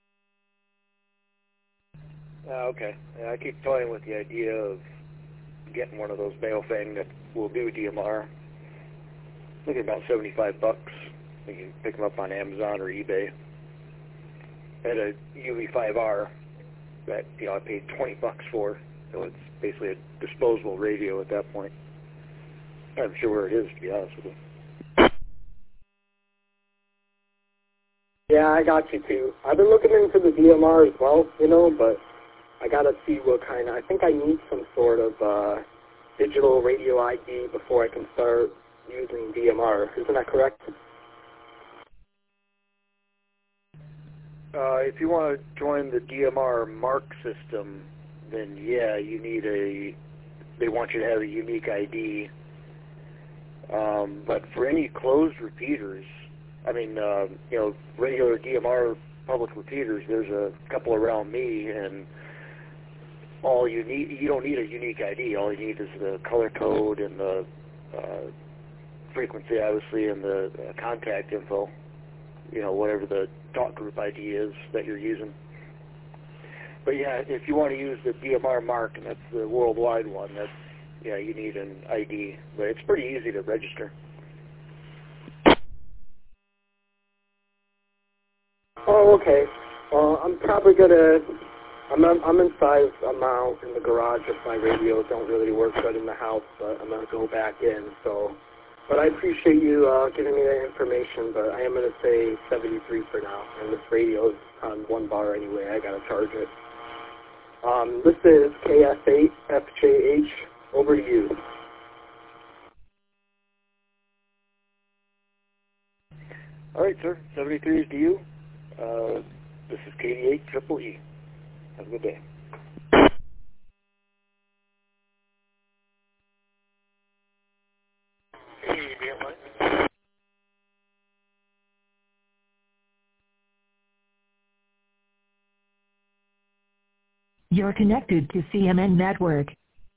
Okay. Yeah, I keep toying with the idea of getting one of those Baofeng that will do DMR. Looking about $75. You can pick them up on Amazon or eBay. I had a UV5R that I paid $20 for, so it's basically a disposable radio at that point. I'm not sure where it is, to be honest with you. Yeah, I got you too. I've been looking into the DMR as well, but I gotta see what kind. I think I need some sort of digital radio ID before I can start using DMR. Isn't that correct? If you want to join the DMR MARC system, then yeah, they want you to have a unique ID. But for any closed repeaters, regular DMR public repeaters, there's a couple around me, and you don't need a unique ID. All you need is the color code and the frequency, obviously, and the contact info, whatever the talk group ID is that you're using. But yeah, if you want to use the DMR MARC, and that's the worldwide one, you need an ID. But it's pretty easy to register. Oh, okay. Well, I'm probably I'm inside. I'm out in the garage if my radio don't really work good in the house, but I'm gonna go back in. But I appreciate you giving me that information. But I am gonna say 73 for now, and this radio is on 1 bar anyway. I gotta charge it. This is KF8FJH. Over to you. All right, sir. 73 is to you. This is KD8EE. Have a good day. You're connected to CMN Network.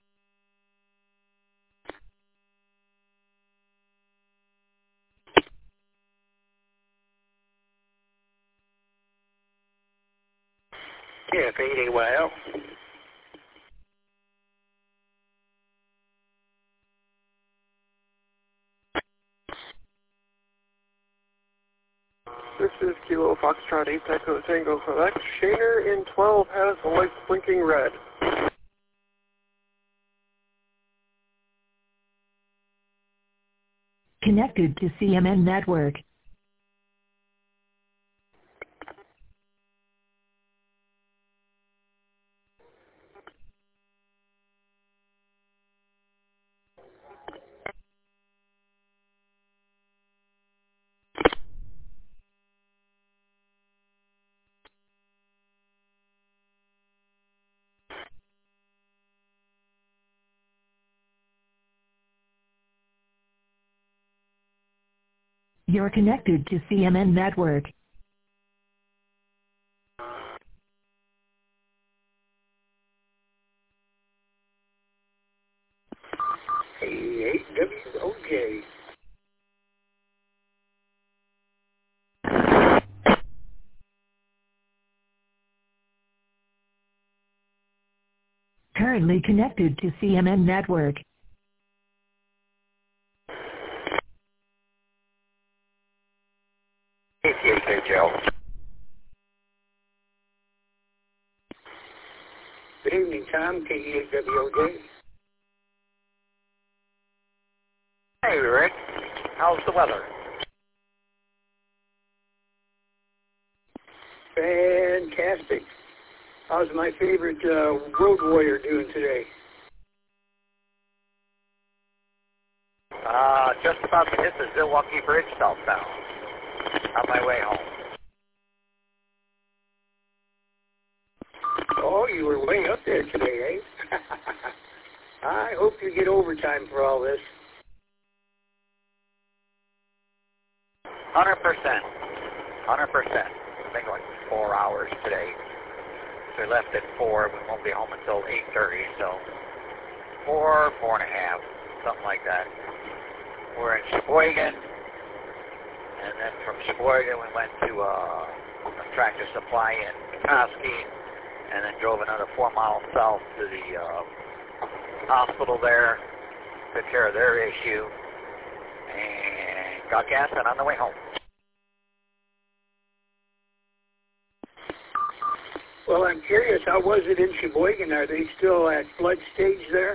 Yeah, KD8YL. This is Kilo Foxtrot 8 Echo Tango Quebec. Shaner in 12 has the lights blinking red. Connected to CMN Network. You're connected to CMN Network. K8WOJ. Currently connected to CMN Network. Joe. Good evening, Tom. KD8WOJ. Hey, Rick. How's the weather? Fantastic. How's my favorite road warrior doing today? Just about to hit the Zilwaukee Bridge southbound. On my way home. Oh, you were way up there today, eh? I hope you get overtime for all this. 100%. 100%. I think like 4 hours today. So we left at 4. We won't be home until 8:30, so 4, 4.5, something like that. We're in Sheboygan. And then from Sheboygan, we went to a Tractor Supply in Petoskey, and then drove another 4 miles south to the hospital there, took care of their issue, and got gas and on the way home. Well, I'm curious, how was it in Sheboygan? Are they still at flood stage there?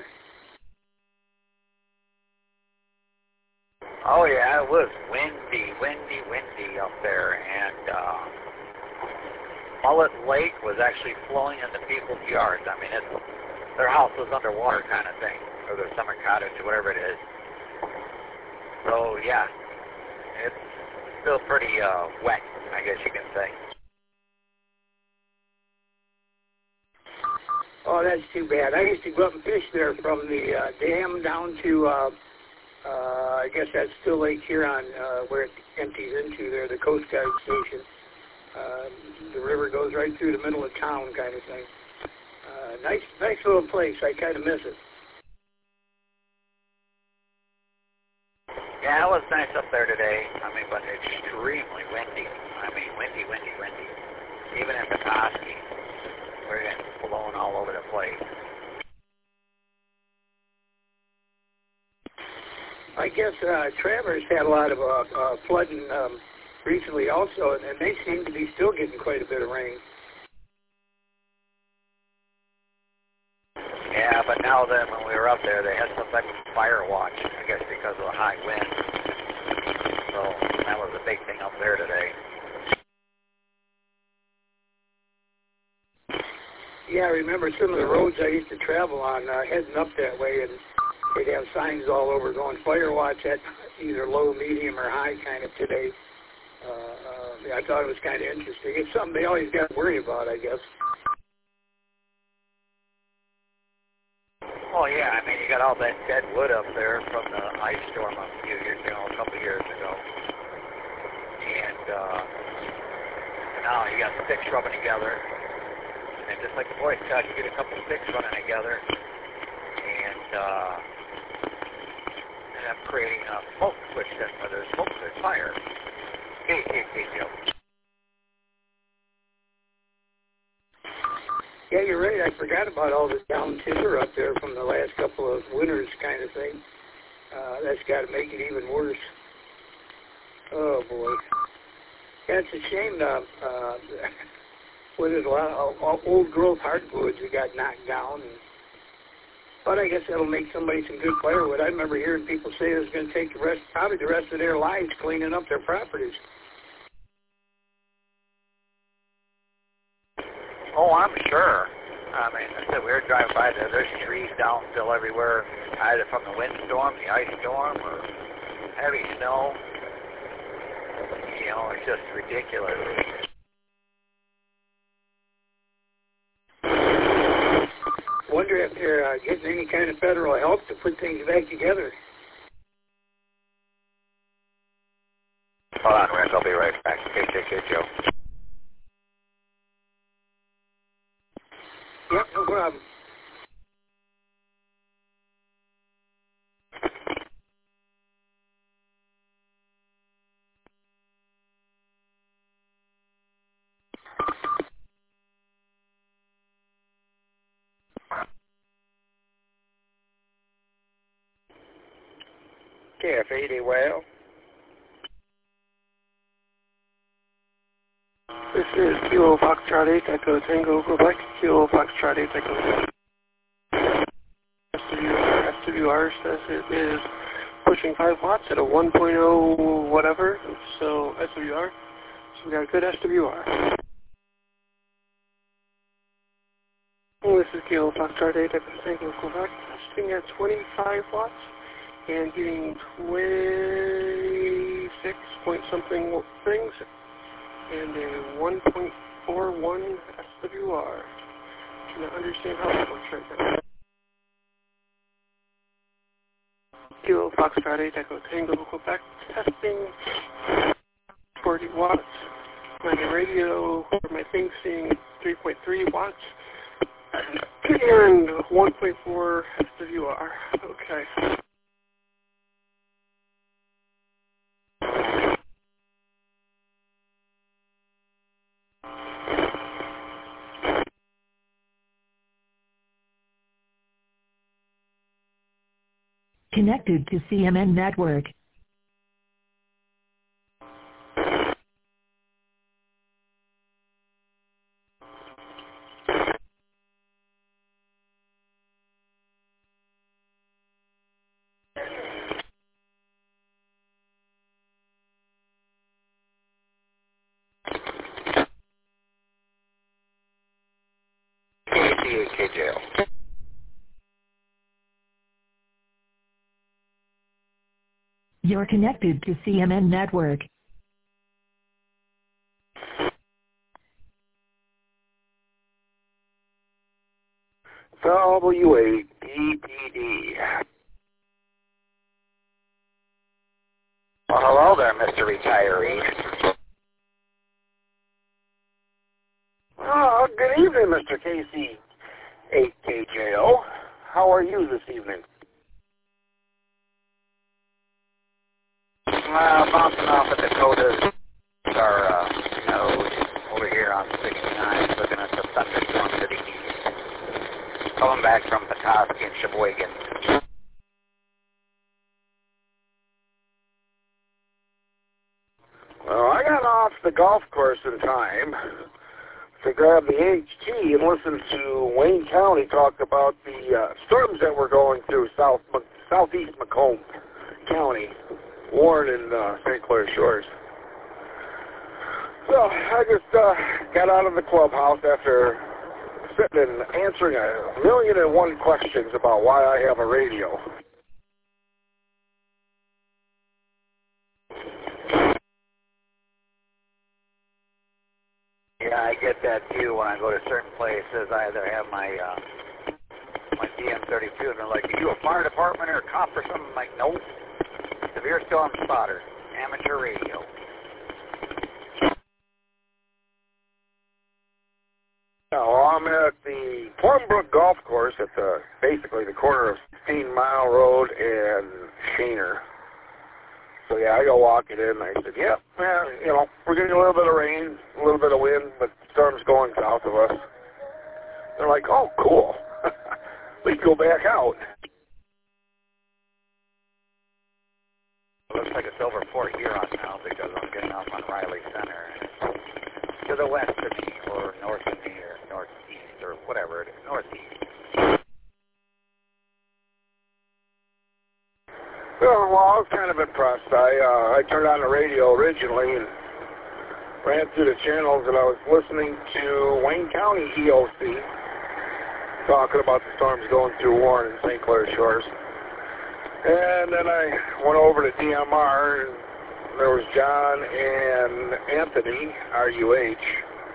Oh, yeah, it was windy up there, and Mullet Lake was actually flowing into people's yards. I mean, their house was underwater kind of thing, or their summer cottage, or whatever it is. So, yeah, it's still pretty wet, I guess you can say. Oh, that's too bad. I used to go up and fish there from the dam down to, I guess that's still Lake Huron, where it empties into there, the Coast Guard station. The river goes right through the middle of town kind of thing. Nice little place. I kind of miss it. Yeah, it was nice up there today. I mean, but extremely windy. I mean, windy. Even in Petoskey, we're getting blown all over the place. I guess Traverse had a lot of flooding recently also, and they seem to be still getting quite a bit of rain. Yeah, but now then, when we were up there, they had some type of fire watch, I guess because of the high wind. So that was a big thing up there today. Yeah, I remember some of the roads I used to travel on heading up that way, and they'd have signs all over going fire watch at either low, medium, or high kind of today. I thought it was kind of interesting. It's something they always got to worry about, I guess. Oh, yeah, I mean, you got all that dead wood up there from the ice storm a couple years ago. And now you got sticks rubbing together. And just like the Boy Scouts, you get a couple sticks running together. And end up creating a smoke, which then where there's smoke, there's fire. Joe. Yeah, you're right. I forgot about all this down timber up there from the last couple of winters kind of thing. That's got to make it even worse. Oh, boy. Yeah, it's a shame there's a lot of old growth hardwoods that got knocked down. But I guess that'll make somebody some good firewood. I remember hearing people say it's going to take probably the rest of their lives cleaning up their properties. Oh, I'm sure. I mean, I said we were driving by there. There's trees down still everywhere, either from the windstorm, the ice storm, or heavy snow. You know, it's just ridiculous. Wonder if they're getting any kind of federal help to put things back together. Hold on, Rick. I'll be right back. Okay, Joe. Yep, no problem. KF80, well. This is Kilo Foxtrot 8 Echo Tango, Quebec. Kilo Foxtrot 8 Echo Tango. SWR says it is pushing 5 watts at a 1.0 whatever, so SWR. So we got a good SWR. This is Kilo Foxtrot 8 Echo Tango, Quebec. Testing at 25 watts and getting 26 point something things. And a 1.41 SWR. Trying to understand how that works right now. Kilo Foxtrot 8 Echo Tango, Quebec, testing 40 watts. My radio, or my thing, seeing 3.3 watts. And 1.4 SWR. Okay. Connected to CMN Network. KJO. You're connected to CMN Network. WAPPD. Well, hello there, Mr. Retiree. Oh, good evening, Mr. KC8KJO. How are you this evening? Bouncing off at Dakotas. Our nose over here on 69, looking at the thunderstorm to the east. Coming back from Petoskey and Sheboygan. Well, I got off the golf course in time to grab the HT and listen to Wayne County talk about the storms that were going through southeast Macomb County, Warren and St. Clair Shores. So I just got out of the clubhouse after sitting and answering 1,000,001 questions about why I have a radio. Yeah, I get that too when I go to certain places. I either have my DM32 and they're like, are you a fire department or a cop or something? I'm like, nope. Severe storm spotter. Amateur radio. Well, I'm at the Plumbrook Golf Course at basically the corner of 16 Mile Road and Shaner. So yeah, I go walking in and I said, yeah, we're getting a little bit of rain, a little bit of wind, but the storm's going south of us. They're like, oh, cool. We go back out. It looks like it's over Fort Huron now because I'm getting off on Riley Center. To the west of me, or north of me, or northeast, or whatever it is, northeast. Well, I was kind of impressed. I turned on the radio originally and ran through the channels, and I was listening to Wayne County EOC talking about the storms going through Warren and St. Clair Shores. And then I went over to DMR, and there was John and Anthony, RUH.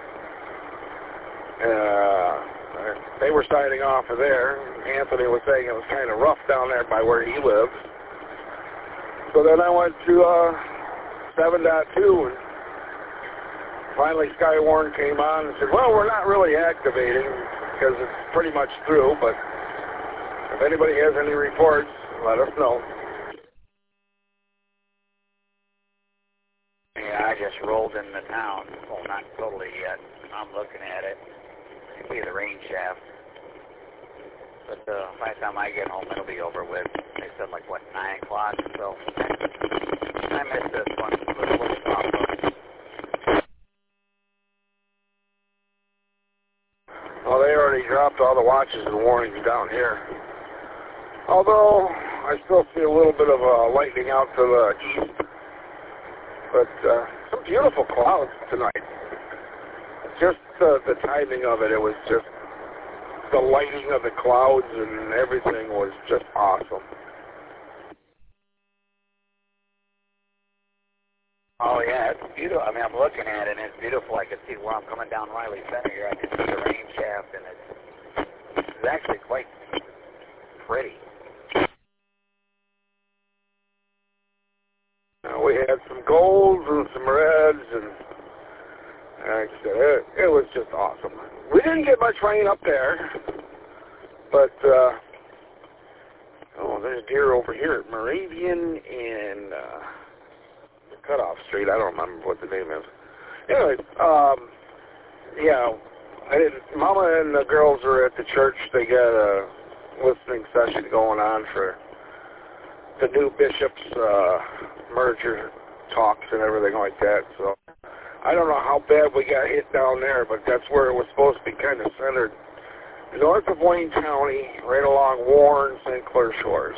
They were signing off of there. Anthony was saying it was kind of rough down there by where he lives. So then I went to 7.2, and finally Skywarn came on and said, well, we're not really activating because it's pretty much through, but if anybody has any reports, let us know. Yeah, I just rolled into town. Well, not totally yet. I'm looking at it. You see the rain shaft. But by the time I get home, it'll be over with. They said, 9 o'clock, so I missed this one. Let's stop. Well, they already dropped all the watches and warnings down here. Although, I still see a little bit of lightning out to the east. But some beautiful clouds tonight. Just the timing of it, it was just the lighting of the clouds and everything was just awesome. Oh, yeah, it's beautiful. I mean, I'm looking at it, and it's beautiful. I can see where I'm coming down Riley Center here. I can see the rain shaft, and it's actually quite pretty. We had some golds and some reds, and like I said, it was just awesome. We didn't get much rain up there, but, there's deer over here at Moravian and Cutoff Street. I don't remember what the name is. Anyway, Mama and the girls are at the church. They got a listening session going on for the new bishops' merger talks and everything like that. So I don't know how bad we got hit down there, but that's where it was supposed to be kind of centered. North of Wayne County, right along Warren, St. Clair Shores.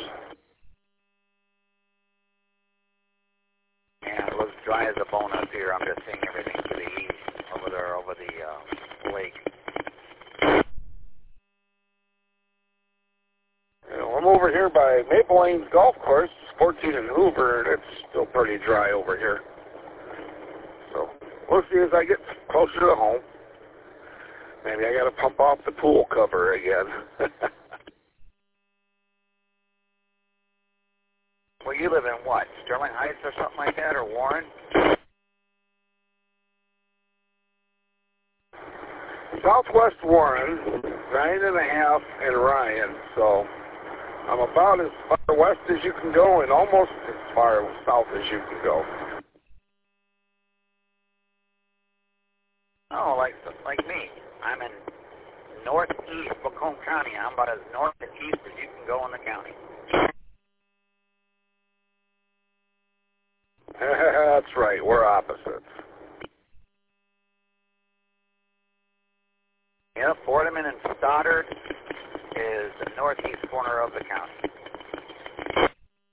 Yeah, it looks dry as a bone up here. I'm just seeing everything to the east, over there, over the lake. You know, I'm over here by Maple Lanes Golf Course, 14 in Hoover, and it's still pretty dry over here. So we'll see as I get closer to home. Maybe I got to pump off the pool cover again. Well, you live in what? Sterling Heights or something like that, or Warren? Southwest Warren, 9.5 in Ryan, so I'm about as far west as you can go and almost as far south as you can go. Oh, like me. I'm in northeast Macomb County. I'm about as north and east as you can go in the county. That's right. We're opposites. Yeah, Fordham and Stoddard is the northeast corner of the county.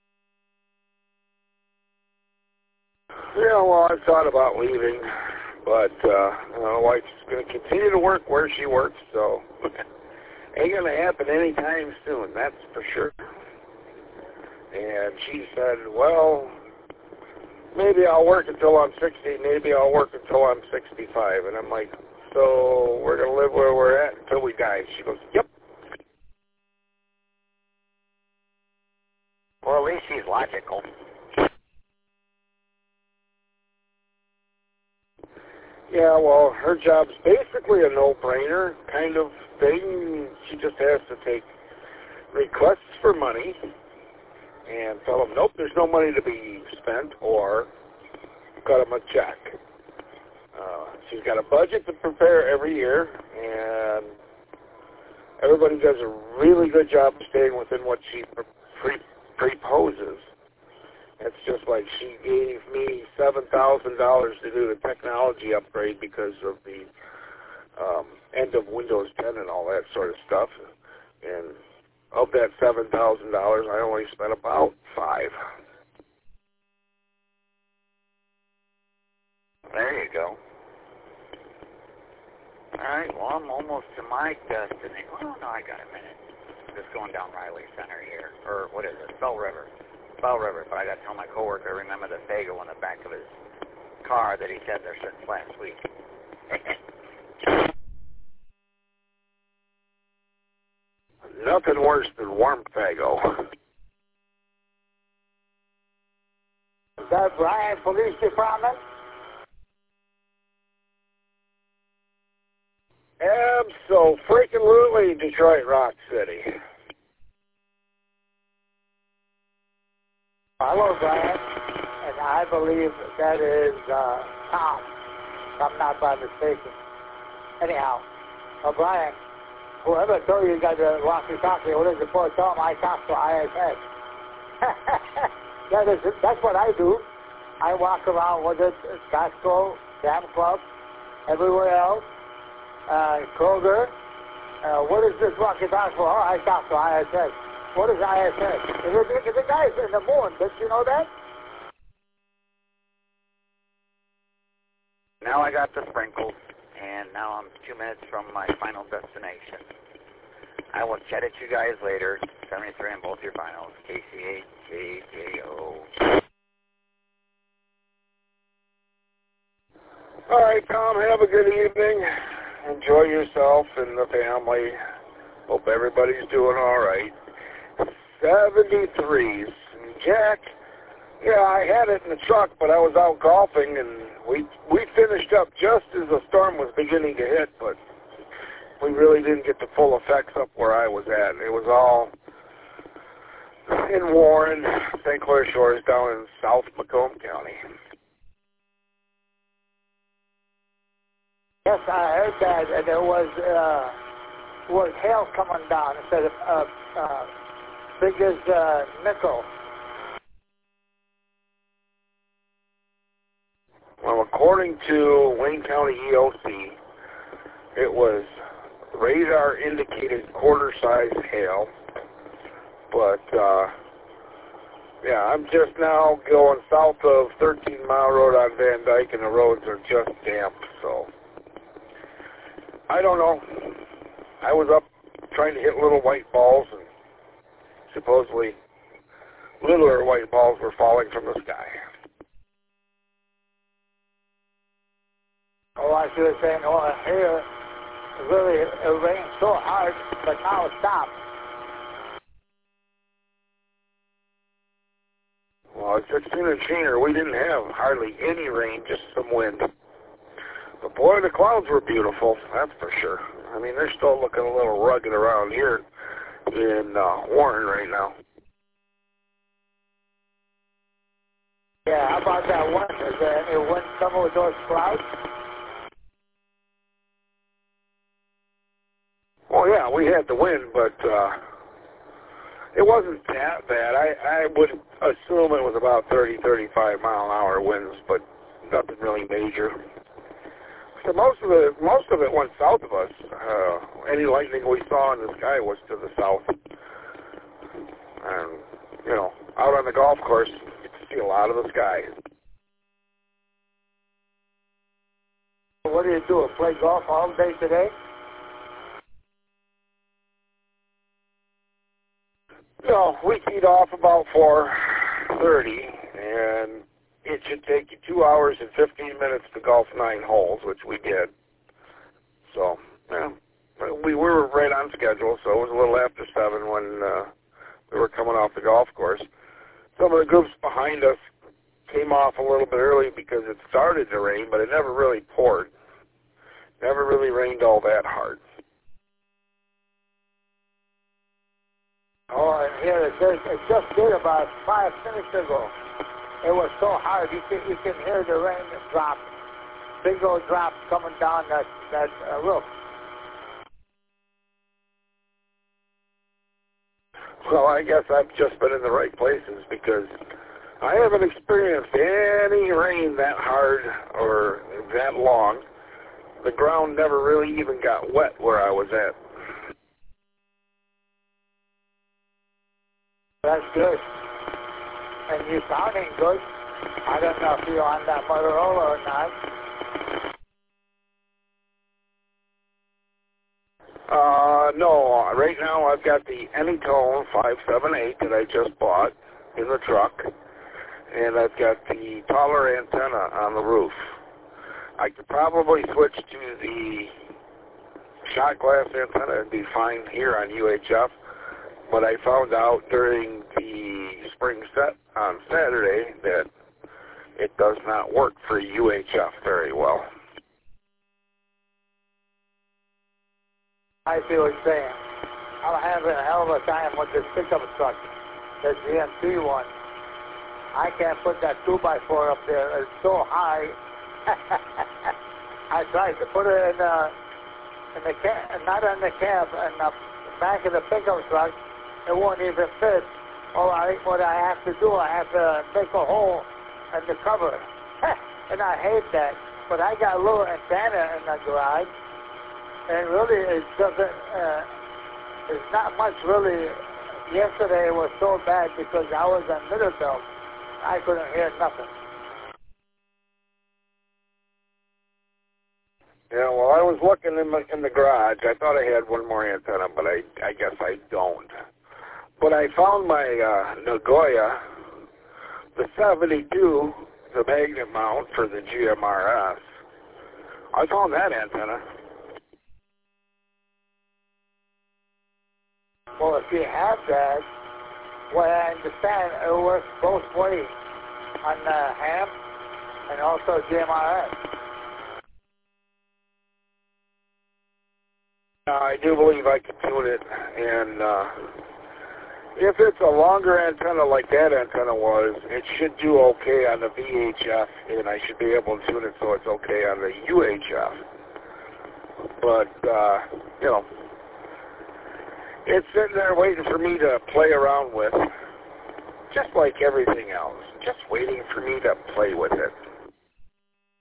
Yeah, well, I've thought about leaving, but my wife's going to continue to work where she works, so ain't going to happen anytime soon, that's for sure. And she said, well, maybe I'll work until I'm 60, maybe I'll work until I'm 65. And I'm like, so we're going to live where we're at until we die. She goes, yep. Well, at least she's logical. Yeah, well, her job's basically a no-brainer kind of thing. She just has to take requests for money and tell them, nope, there's no money to be spent, or cut them a check. She's got a budget to prepare every year, and everybody does a really good job of staying within what she preposes. It's just like she gave me $7,000 to do the technology upgrade because of the end of Windows 10 and all that sort of stuff. And of that $7,000, I only spent about $5,000. There you go. All right, well, I'm almost to my destination. Oh, no, I got a minute. Just going down Riley Center here. Or what is it? Bell River. Bell River. But I got to tell my coworker, remember the Fago on the back of his car that he said there since last week. Nothing worse than warm Fago. Is that Bryan Police Department? Abso-freaking-lutely, Detroit Rock City. Hello, Bryan, and I believe that is Tom, if I'm not by mistaken. Anyhow, Bryan, whoever told you got the walkie-talkie, what is it for? Tell them I talk to ISS. That's what I do. I walk around with it, Costco, Dam Club, everywhere else. Kroger, what is this walkie-talkie for? Oh, I talk to ISS. What is ISS? It's the guys in the moon. Did you know that? Now I got the sprinkles, and now I'm 2 minutes from my final destination. I will chat at you guys later. 73 on both your finals. KCHJJO. All right, Tom, have a good evening. Enjoy yourself and the family. Hope everybody's doing all right. 73s. Jack, yeah, I had it in the truck, but I was out golfing, and we finished up just as the storm was beginning to hit, but we really didn't get the full effects up where I was at. It was all in Warren, St. Clair Shores, down in South Macomb County. Yes, I heard that, and there was hail coming down instead of big as nickel. Well, according to Wayne County EOC, it was radar-indicated quarter-size hail. But, yeah, I'm just now going south of 13 Mile Road on Van Dyke, and the roads are just damp, so I don't know. I was up trying to hit little white balls, and supposedly littler white balls were falling from the sky. Oh, I see what you're saying. Oh, here, really, it rained so hard, but now it stopped. Well, it's been a chainer. We didn't have hardly any rain, just some wind. But boy, the clouds were beautiful, that's for sure. I mean, they're still looking a little rugged around here in Warren right now. Yeah, how about that wind? Is there any wind coming with those clouds? Well, yeah, we had the wind, but it wasn't that bad. I would assume it was about 30, 35 mile an hour winds, but nothing really major. So most of it went south of us. Any lightning we saw in the sky was to the south. And, you know, out on the golf course, you get to see a lot of the sky. What do you do? Play golf all day today? No, we teed off about 4:30, and it should take you 2 hours and 15 minutes to golf 9 holes, which we did. So, yeah, we were right on schedule, so it was a little after 7 when we were coming off the golf course. Some of the groups behind us came off a little bit early because it started to rain, but it never really poured. Never really rained all that hard. Oh, and here it just did about 5 minutes ago. It was so hard, you can hear the rain drop, big old drop coming down that roof. Well, I guess I've just been in the right places because I haven't experienced any rain that hard or that long. The ground never really even got wet where I was at. That's good. And you're sounding good. I don't know if you're on that Motorola or not. No. Right now I've got the Anytone 578 that I just bought in the truck, and I've got the taller antenna on the roof. I could probably switch to the shot glass antenna and be fine here on UHF. But I found out during the spring set on Saturday that it does not work for UHF very well. I see what you're saying. I'm having a hell of a time with this pickup truck, the GMC one. I can't put that 2x4 up there. It's so high. I tried to put it in the cab, not in the cab, in the back of the pickup truck. It won't even fit. What I have to do, I have to make a hole in the cover. And I hate that. But I got a little antenna in the garage. And really, it doesn't, it's not much really. Yesterday it was so bad because I was in Middlebelt. I couldn't hear nothing. Yeah, well, I was looking in the garage. I thought I had one more antenna, but I guess I don't. But I found my Nagoya, the 72, the magnet mount for the GMRS. I found that antenna. Well, if you have that, what I understand, it works both ways on the ham and also GMRS. I do believe I can tune it, and if it's a longer antenna like that antenna was, it should do okay on the VHF, and I should be able to tune it so it's okay on the UHF. But, you know, it's sitting there waiting for me to play around with, just like everything else, just waiting for me to play with it.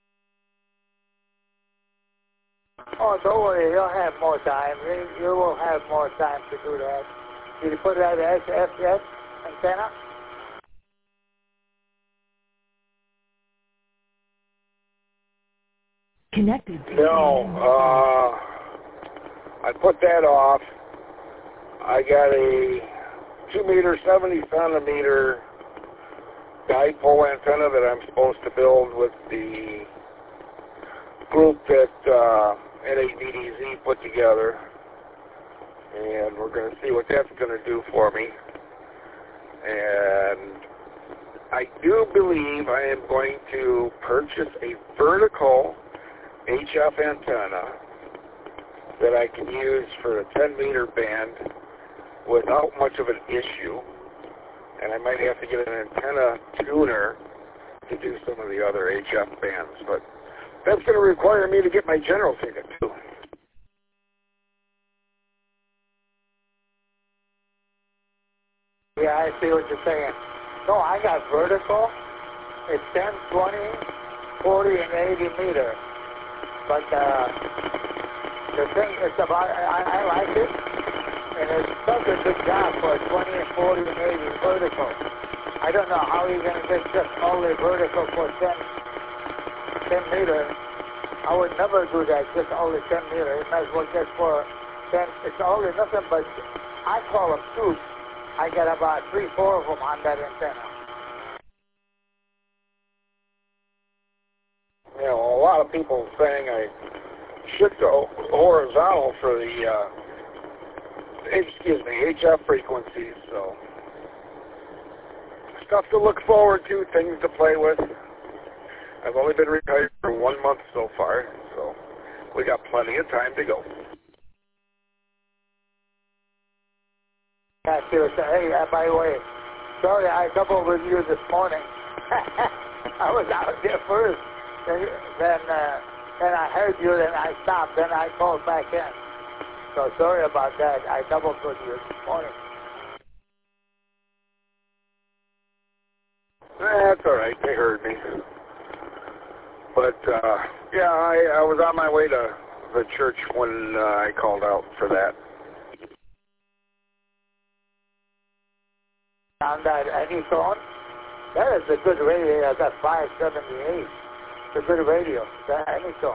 Oh, don't worry. You'll have more time. You will have more time to do that. Did you put that SFS antenna? Connected. No, I put that off. I got a 2 meter, 70 centimeter dipole antenna that I'm supposed to build with the group that NAVDZ put together, and we're going to see what that's going to do for me. And I do believe I am going to purchase a vertical HF antenna that I can use for a 10 meter band without much of an issue, and I might have to get an antenna tuner to do some of the other HF bands, but that's going to require me to get my general ticket too. Yeah, I see what you're saying. No, I got vertical. It's 10, 20, 40, and 80 meter. But the thing is about, I like it, and it does a good job for 20 and 40 and 80 vertical. I don't know how you're going to get just only vertical for 10 meter. I would never do that, just only 10 meter. It might as well just for 10. It's only nothing but, I call them tubes. I got about 3, 4 of them on that antenna. You know, a lot of people saying I should go horizontal for the, HF frequencies, so stuff to look forward to, things to play with. I've only been retired for 1 month so far, so we got plenty of time to go. Yeah, seriously. Hey, by the way, sorry I doubled with you this morning. I was out there first. Then I heard you, then I stopped, then I called back in. So sorry about that. I doubled with you this morning. That's all right. They heard me. But, yeah, I was on my way to the church when I called out for that. On that Anytone, that is a good radio. That 578. It's a good radio. That Anytone.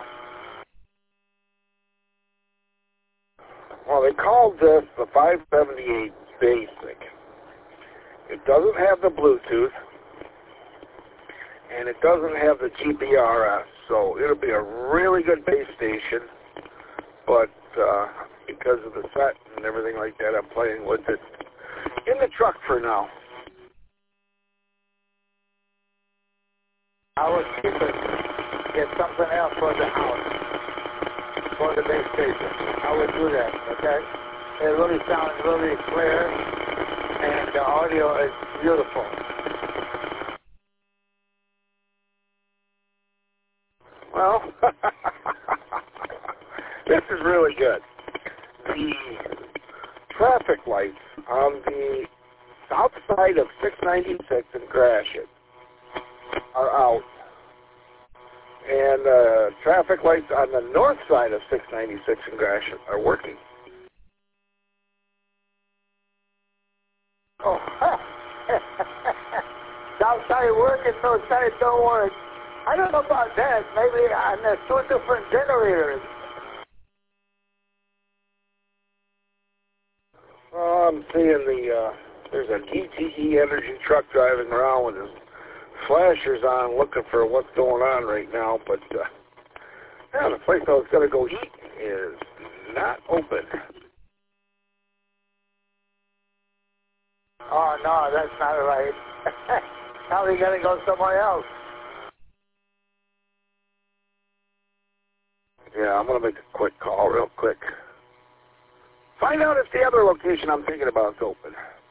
Well, they called this the 578 Basic. It doesn't have the Bluetooth, and it doesn't have the GPRS, so it'll be a really good base station, but because of the set and everything like that, I'm playing with it in the truck for now. I would keep it, get something else for the house, for the base station. I would do that, okay? It really sounds really clear, and the audio is beautiful. Well, this is really good. The traffic lights on the south side of 696 in Gratiot are out. And traffic lights on the north side of 696 in Gratiot are working. Oh, south side working, north side don't work. I don't know about that. Maybe on the 2 different generators. I'm seeing there's a DTE Energy truck driving around with his flashers on looking for what's going on right now, but yeah, the place I was going to go eat is not open. Oh, no, that's not right. Now we got to go somewhere else. Yeah, I'm going to make a quick call real quick. Find out if the other location I'm thinking about is open.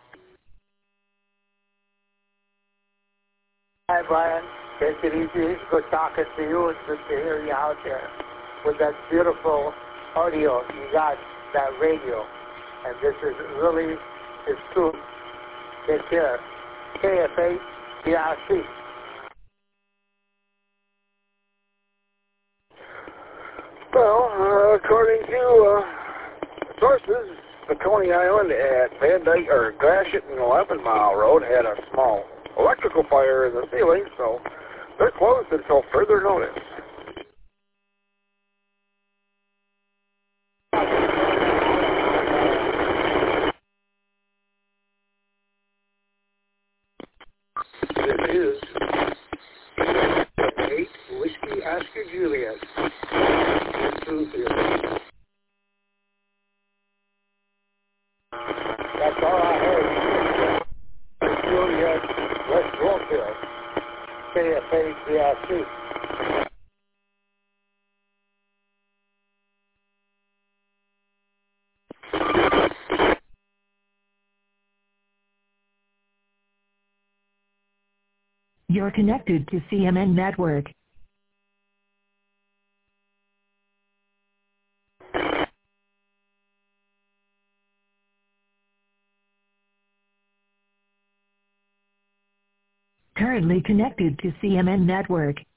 Hi, Brian. Take it easy. Good talking to you. It's good to hear you out there with that beautiful audio. You got that radio. And this is really, it's true. Take care. KFA, DRC. Well, according to sources, the Coney Island at Van Dyke or Gratiot and 11 Mile Road had a small electrical fire in the ceiling, so they're closed until further notice. This is 8 Whiskey Oscar Juliet. That's all I heard. Juliet, West Bloomfield, KFA-BRC. You're connected to CMN Network. Currently connected to CMN Network.